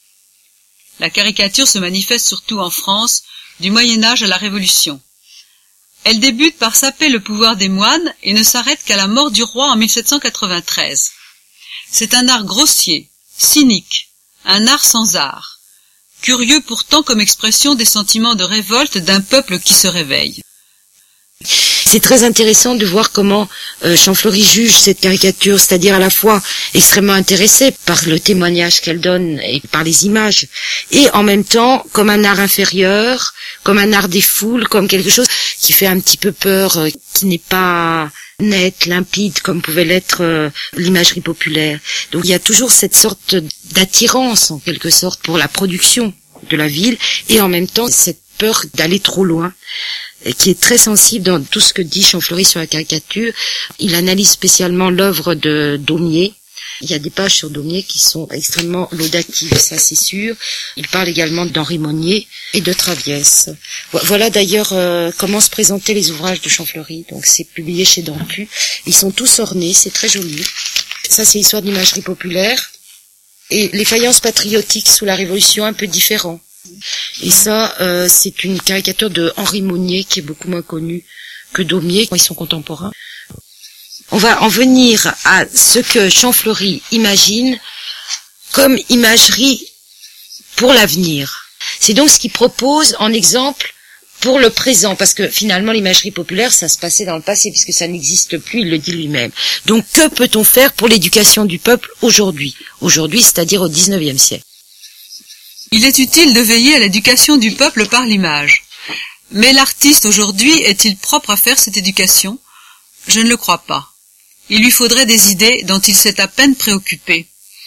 La caricature se manifeste surtout en France, du Moyen-Âge à la Révolution. Elle débute par saper le pouvoir des moines et ne s'arrête qu'à la mort du roi en mille sept cent quatre-vingt-treize. C'est un art grossier, cynique, un art sans art, curieux pourtant comme expression des sentiments de révolte d'un peuple qui se réveille. C'est très intéressant de voir comment euh, Champfleury juge cette caricature, c'est-à-dire à la fois extrêmement intéressé par le témoignage qu'elle donne et par les images, et en même temps comme un art inférieur, comme un art des foules, comme quelque chose qui fait un petit peu peur, euh, qui n'est pas net, limpide, comme pouvait l'être euh, l'imagerie populaire. Donc il y a toujours cette sorte d'attirance, en quelque sorte, pour la production de la ville, et en même temps cette peur d'aller trop loin, qui est très sensible dans tout ce que dit Champfleury sur la caricature. Il analyse spécialement l'œuvre de Daumier. Il y a des pages sur Daumier qui sont extrêmement laudatives, ça c'est sûr. Il parle également d'Henri Monnier et de Traviès. Voilà d'ailleurs euh, comment se présentaient les ouvrages de Champfleury. Donc c'est publié chez Dampu. Ils sont tous ornés, c'est très joli. Ça c'est l'histoire de l'imagerie populaire. Et les faïences patriotiques sous la Révolution, un peu différents. Et ça, euh, c'est une caricature de Henri Monnier qui est beaucoup moins connue que Daumier, quand ils sont contemporains. On va en venir à ce que Champfleury imagine comme imagerie pour l'avenir. C'est donc ce qu'il propose en exemple pour le présent, parce que finalement l'imagerie populaire, ça se passait dans le passé, puisque ça n'existe plus, il le dit lui-même. Donc que peut-on faire pour l'éducation du peuple aujourd'hui, aujourd'hui, c'est-à-dire au dix-neuvième siècle? Il est utile de veiller à l'éducation du peuple par l'image. Mais l'artiste aujourd'hui est-il propre à faire cette éducation? Je ne le crois pas. Il lui faudrait des idées dont il s'est à peine préoccupé.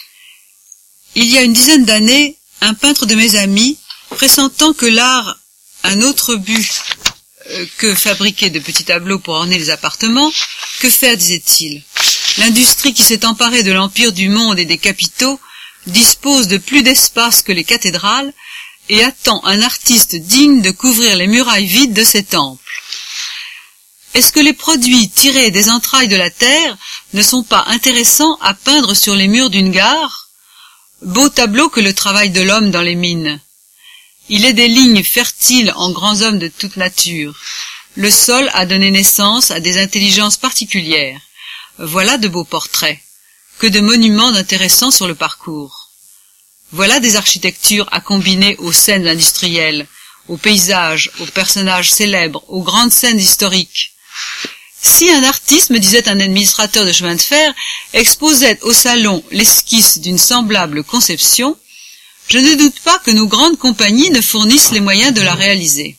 Il y a une dizaine d'années, un peintre de mes amis, pressentant que l'art a un autre but euh, que fabriquer de petits tableaux pour orner les appartements, que faire, disait-il? L'industrie qui s'est emparée de l'empire du monde et des capitaux dispose de plus d'espace que les cathédrales et attend un artiste digne de couvrir les murailles vides de ses temples. Est-ce que les produits tirés des entrailles de la terre ne sont pas intéressants à peindre sur les murs d'une gare? Beau tableau que le travail de l'homme dans les mines. Il est des lignes fertiles en grands hommes de toute nature. Le sol a donné naissance à des intelligences particulières. Voilà de beaux portraits. Que de monuments intéressants sur le parcours. Voilà des architectures à combiner aux scènes industrielles, aux paysages, aux personnages célèbres, aux grandes scènes historiques. Si un artiste, me disait un administrateur de chemin de fer, exposait au salon l'esquisse d'une semblable conception, je ne doute pas que nos grandes compagnies ne fournissent les moyens de la réaliser.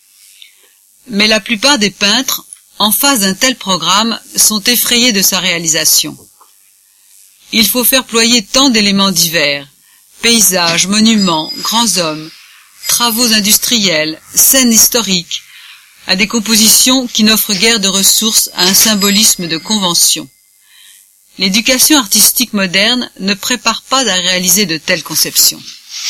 Mais la plupart des peintres, en face d'un tel programme, sont effrayés de sa réalisation. Il faut faire ployer tant d'éléments divers, paysages, monuments, grands hommes, travaux industriels, scènes historiques, à des compositions qui n'offrent guère de ressources à un symbolisme de convention. L'éducation artistique moderne ne prépare pas à réaliser de telles conceptions.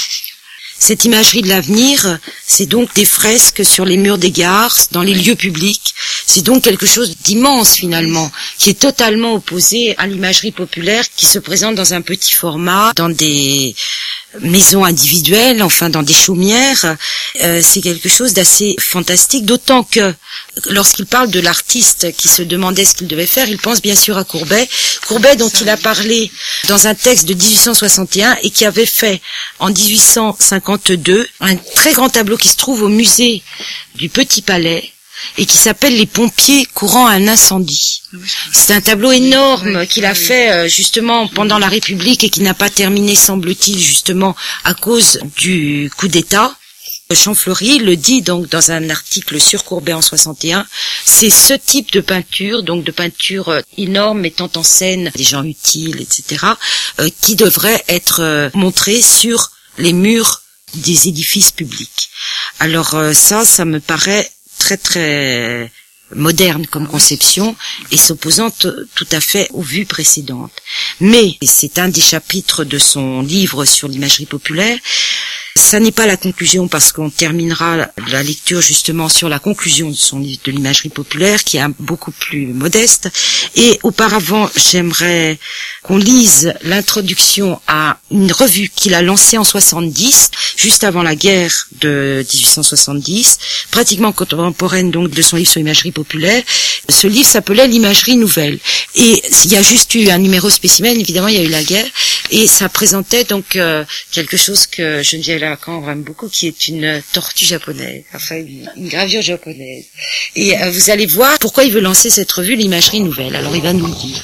Cette imagerie de l'avenir, c'est donc des fresques sur les murs des gares, dans les lieux publics. C'est donc quelque chose d'immense finalement, qui est totalement opposé à l'imagerie populaire qui se présente dans un petit format, dans des maisons individuelles, enfin dans des chaumières. Euh, c'est quelque chose d'assez fantastique, d'autant que lorsqu'il parle de l'artiste qui se demandait ce qu'il devait faire, il pense bien sûr à Courbet. Courbet dont il a parlé dans un texte de dix-huit cent soixante et un et qui avait fait en dix-huit cent cinquante-deux un très grand tableau qui se trouve au musée du Petit Palais et qui s'appelle Les pompiers courant à un incendie. C'est un tableau énorme qu'il a fait justement pendant la République et qui n'a pas terminé, semble-t-il, justement à cause du coup d'État. Champfleury le dit donc dans un article sur Courbet en soixante et un, c'est ce type de peinture, donc de peinture énorme mettant en scène des gens utiles, et cetera, euh, qui devrait être euh, montré sur les murs des édifices publics. Alors euh, ça, ça me paraît très très moderne comme conception et s'opposant tout à fait aux vues précédentes. Mais, et c'est un des chapitres de son livre sur l'imagerie populaire, ça n'est pas la conclusion parce qu'on terminera la lecture justement sur la conclusion de son livre de l'imagerie populaire qui est un, beaucoup plus modeste. Et auparavant, j'aimerais qu'on lise l'introduction à une revue qu'il a lancée en soixante-dix, juste avant la guerre de dix-huit cent soixante-dix, pratiquement contemporaine donc de son livre sur l'imagerie populaire. Ce livre s'appelait l'imagerie nouvelle. Et il y a juste eu un numéro spécimen, évidemment il y a eu la guerre, et ça présentait donc euh, quelque chose que Geneviève Lacan aime beaucoup, qui est une tortue japonaise, enfin une, une gravure japonaise. Et euh, vous allez voir pourquoi il veut lancer cette revue, l'imagerie nouvelle. Alors il va nous le dire.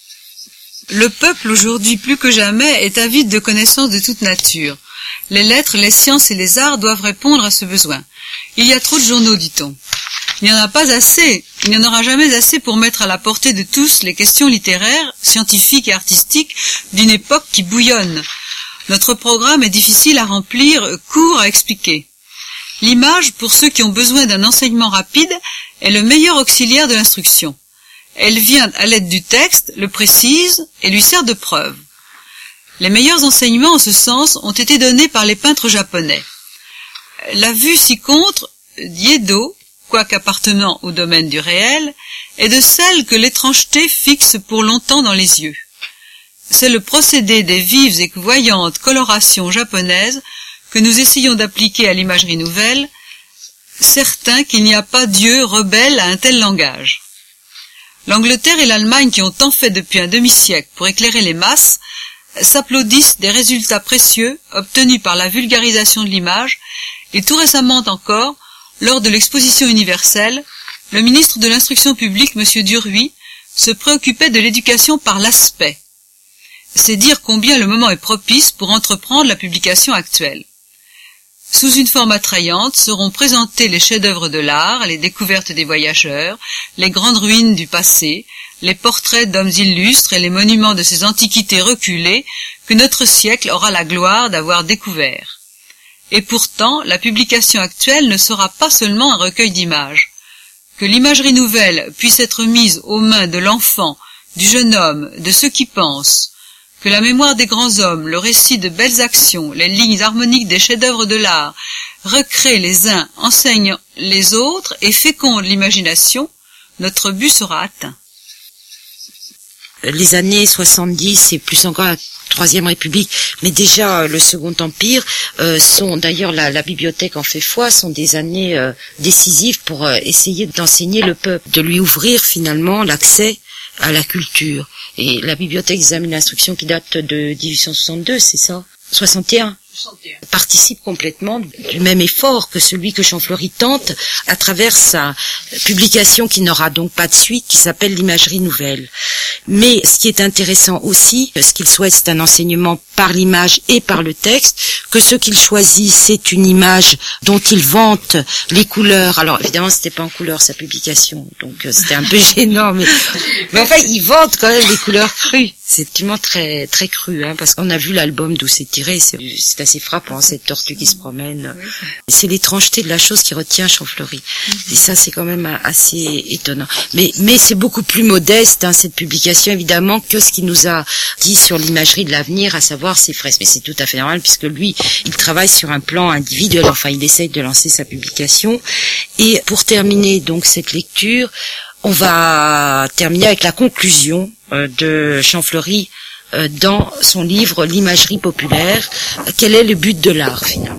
Le peuple aujourd'hui plus que jamais est avide de connaissances de toute nature. Les lettres, les sciences et les arts doivent répondre à ce besoin. Il y a trop de journaux, dit-on. Il n'y en a pas assez, il n'y en aura jamais assez pour mettre à la portée de tous les questions littéraires, scientifiques et artistiques d'une époque qui bouillonne. Notre programme est difficile à remplir, court à expliquer. L'image, pour ceux qui ont besoin d'un enseignement rapide, est le meilleur auxiliaire de l'instruction. Elle vient à l'aide du texte, le précise et lui sert de preuve. Les meilleurs enseignements en ce sens ont été donnés par les peintres japonais. La vue ci contre, d'Iedo, quoique appartenant au domaine du réel, est de celle que l'étrangeté fixe pour longtemps dans les yeux. C'est le procédé des vives et voyantes colorations japonaises que nous essayons d'appliquer à l'imagerie nouvelle, certain qu'il n'y a pas Dieu rebelle à un tel langage. L'Angleterre et l'Allemagne, qui ont tant fait depuis un demi-siècle pour éclairer les masses, s'applaudissent des résultats précieux obtenus par la vulgarisation de l'image, et tout récemment encore, lors de l'exposition universelle, le ministre de l'Instruction publique, M. Duruy, se préoccupait de l'éducation par l'aspect. C'est dire combien le moment est propice pour entreprendre la publication actuelle. Sous une forme attrayante seront présentés les chefs-d'œuvre de l'art, les découvertes des voyageurs, les grandes ruines du passé, les portraits d'hommes illustres et les monuments de ces antiquités reculées que notre siècle aura la gloire d'avoir découverts. Et pourtant, la publication actuelle ne sera pas seulement un recueil d'images. Que l'imagerie nouvelle puisse être mise aux mains de l'enfant, du jeune homme, de ceux qui pensent, que la mémoire des grands hommes, le récit de belles actions, les lignes harmoniques des chefs-d'œuvre de l'art, recréent les uns, enseignent les autres et fécondent l'imagination, notre but sera atteint. Les années soixante-dix et plus encore la Troisième République, mais déjà euh, le Second Empire, euh, sont d'ailleurs la, la bibliothèque en fait foi, sont des années euh, décisives pour euh, essayer d'enseigner le peuple, de lui ouvrir finalement l'accès à la culture. Et la bibliothèque des examens d'instruction qui date de dix-huit cent soixante-deux, c'est ça, soixante et un, participe complètement du même effort que celui que Champfleury tente à travers sa publication qui n'aura donc pas de suite, qui s'appelle l'imagerie nouvelle. Mais ce qui est intéressant aussi, ce qu'il souhaite, c'est un enseignement par l'image et par le texte, que ce qu'il choisit, c'est une image dont il vante les couleurs. Alors évidemment, c'était pas en couleur sa publication, donc euh, c'était un peu gênant, mais, mais enfin, il vante quand même les couleurs crues. C'est effectivement très très cru, hein, parce qu'on a vu l'album d'où c'est tiré, c'est, c'est assez frappant, cette tortue qui se promène. Oui. C'est l'étrangeté de la chose qui retient Champfleury. Mm-hmm. Et ça, c'est quand même assez étonnant. Mais mais c'est beaucoup plus modeste, hein, cette publication, évidemment, que ce qu'il nous a dit sur l'imagerie de l'avenir, à savoir ses fresques. Mais c'est tout à fait normal, puisque lui, il travaille sur un plan individuel, enfin, il essaye de lancer sa publication. Et pour terminer donc cette lecture, on va terminer avec la conclusion euh, de Champfleury euh, dans son livre L'imagerie populaire. Quel est le but de l'art, finalement ?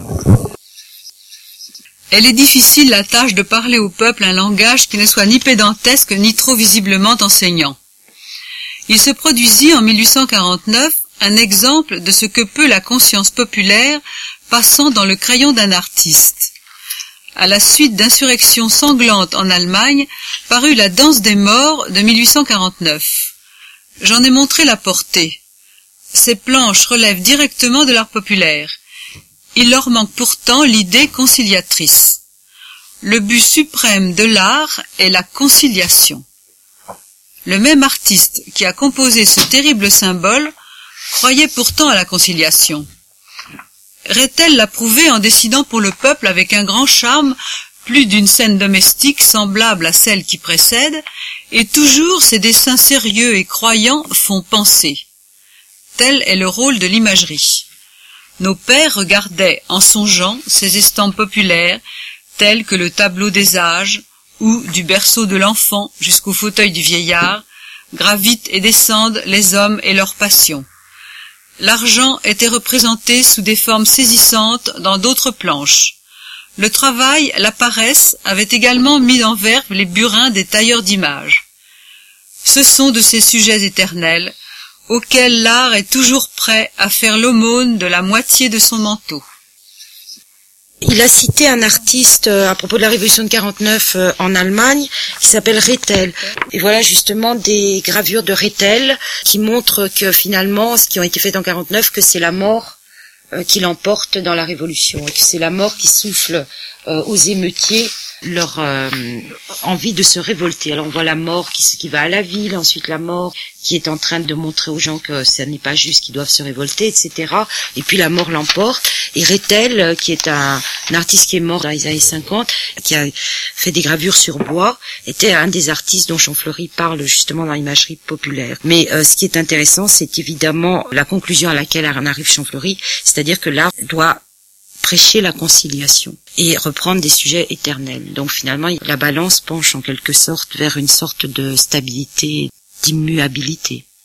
Elle est difficile la tâche de parler au peuple un langage qui ne soit ni pédantesque ni trop visiblement enseignant. Il se produisit en mille huit cent quarante-neuf un exemple de ce que peut la conscience populaire passant dans le crayon d'un artiste. À la suite d'insurrections sanglantes en Allemagne, parut La Danse des morts de mille huit cent quarante-neuf. J'en ai montré la portée. Ces planches relèvent directement de l'art populaire. Il leur manque pourtant l'idée conciliatrice. Le but suprême de l'art est la conciliation. Le même artiste qui a composé ce terrible symbole croyait pourtant à la conciliation. Rethel l'a prouvé en dessinant pour le peuple avec un grand charme plus d'une scène domestique semblable à celle qui précède, et toujours ses dessins sérieux et croyants font penser. Tel est le rôle de l'imagerie. Nos pères regardaient en songeant ces estampes populaires, telles que le tableau des âges, où, du berceau de l'enfant jusqu'au fauteuil du vieillard, gravitent et descendent les hommes et leurs passions. L'argent était représenté sous des formes saisissantes dans d'autres planches. Le travail, la paresse, avaient également mis en verve les burins des tailleurs d'images. Ce sont de ces sujets éternels, auxquels l'art est toujours prêt à faire l'aumône de la moitié de son manteau. Il a cité un artiste euh, à propos de la Révolution de quarante-neuf euh, en Allemagne qui s'appelle Rethel. Et voilà justement des gravures de Rethel qui montrent que finalement, ce qui ont été faites en quarante-neuf, que c'est la mort euh, qui l'emporte dans la Révolution, et que c'est la mort qui souffle euh, aux émeutiers leur euh, envie de se révolter. Alors on voit la mort qui, qui va à la ville, ensuite la mort qui est en train de montrer aux gens que ça n'est pas juste, qu'ils doivent se révolter, et cetera. Et puis la mort l'emporte. Et Rethel, qui est un, un artiste qui est mort dans les années cinquante, qui a fait des gravures sur bois, était un des artistes dont Champfleury parle justement dans l'imagerie populaire. Mais euh, ce qui est intéressant, c'est évidemment la conclusion à laquelle en arrive Champfleury, c'est-à-dire que l'art doit prêcher la conciliation et reprendre des sujets éternels. Donc finalement, la balance penche en quelque sorte vers une sorte de stabilité, d'immuabilité.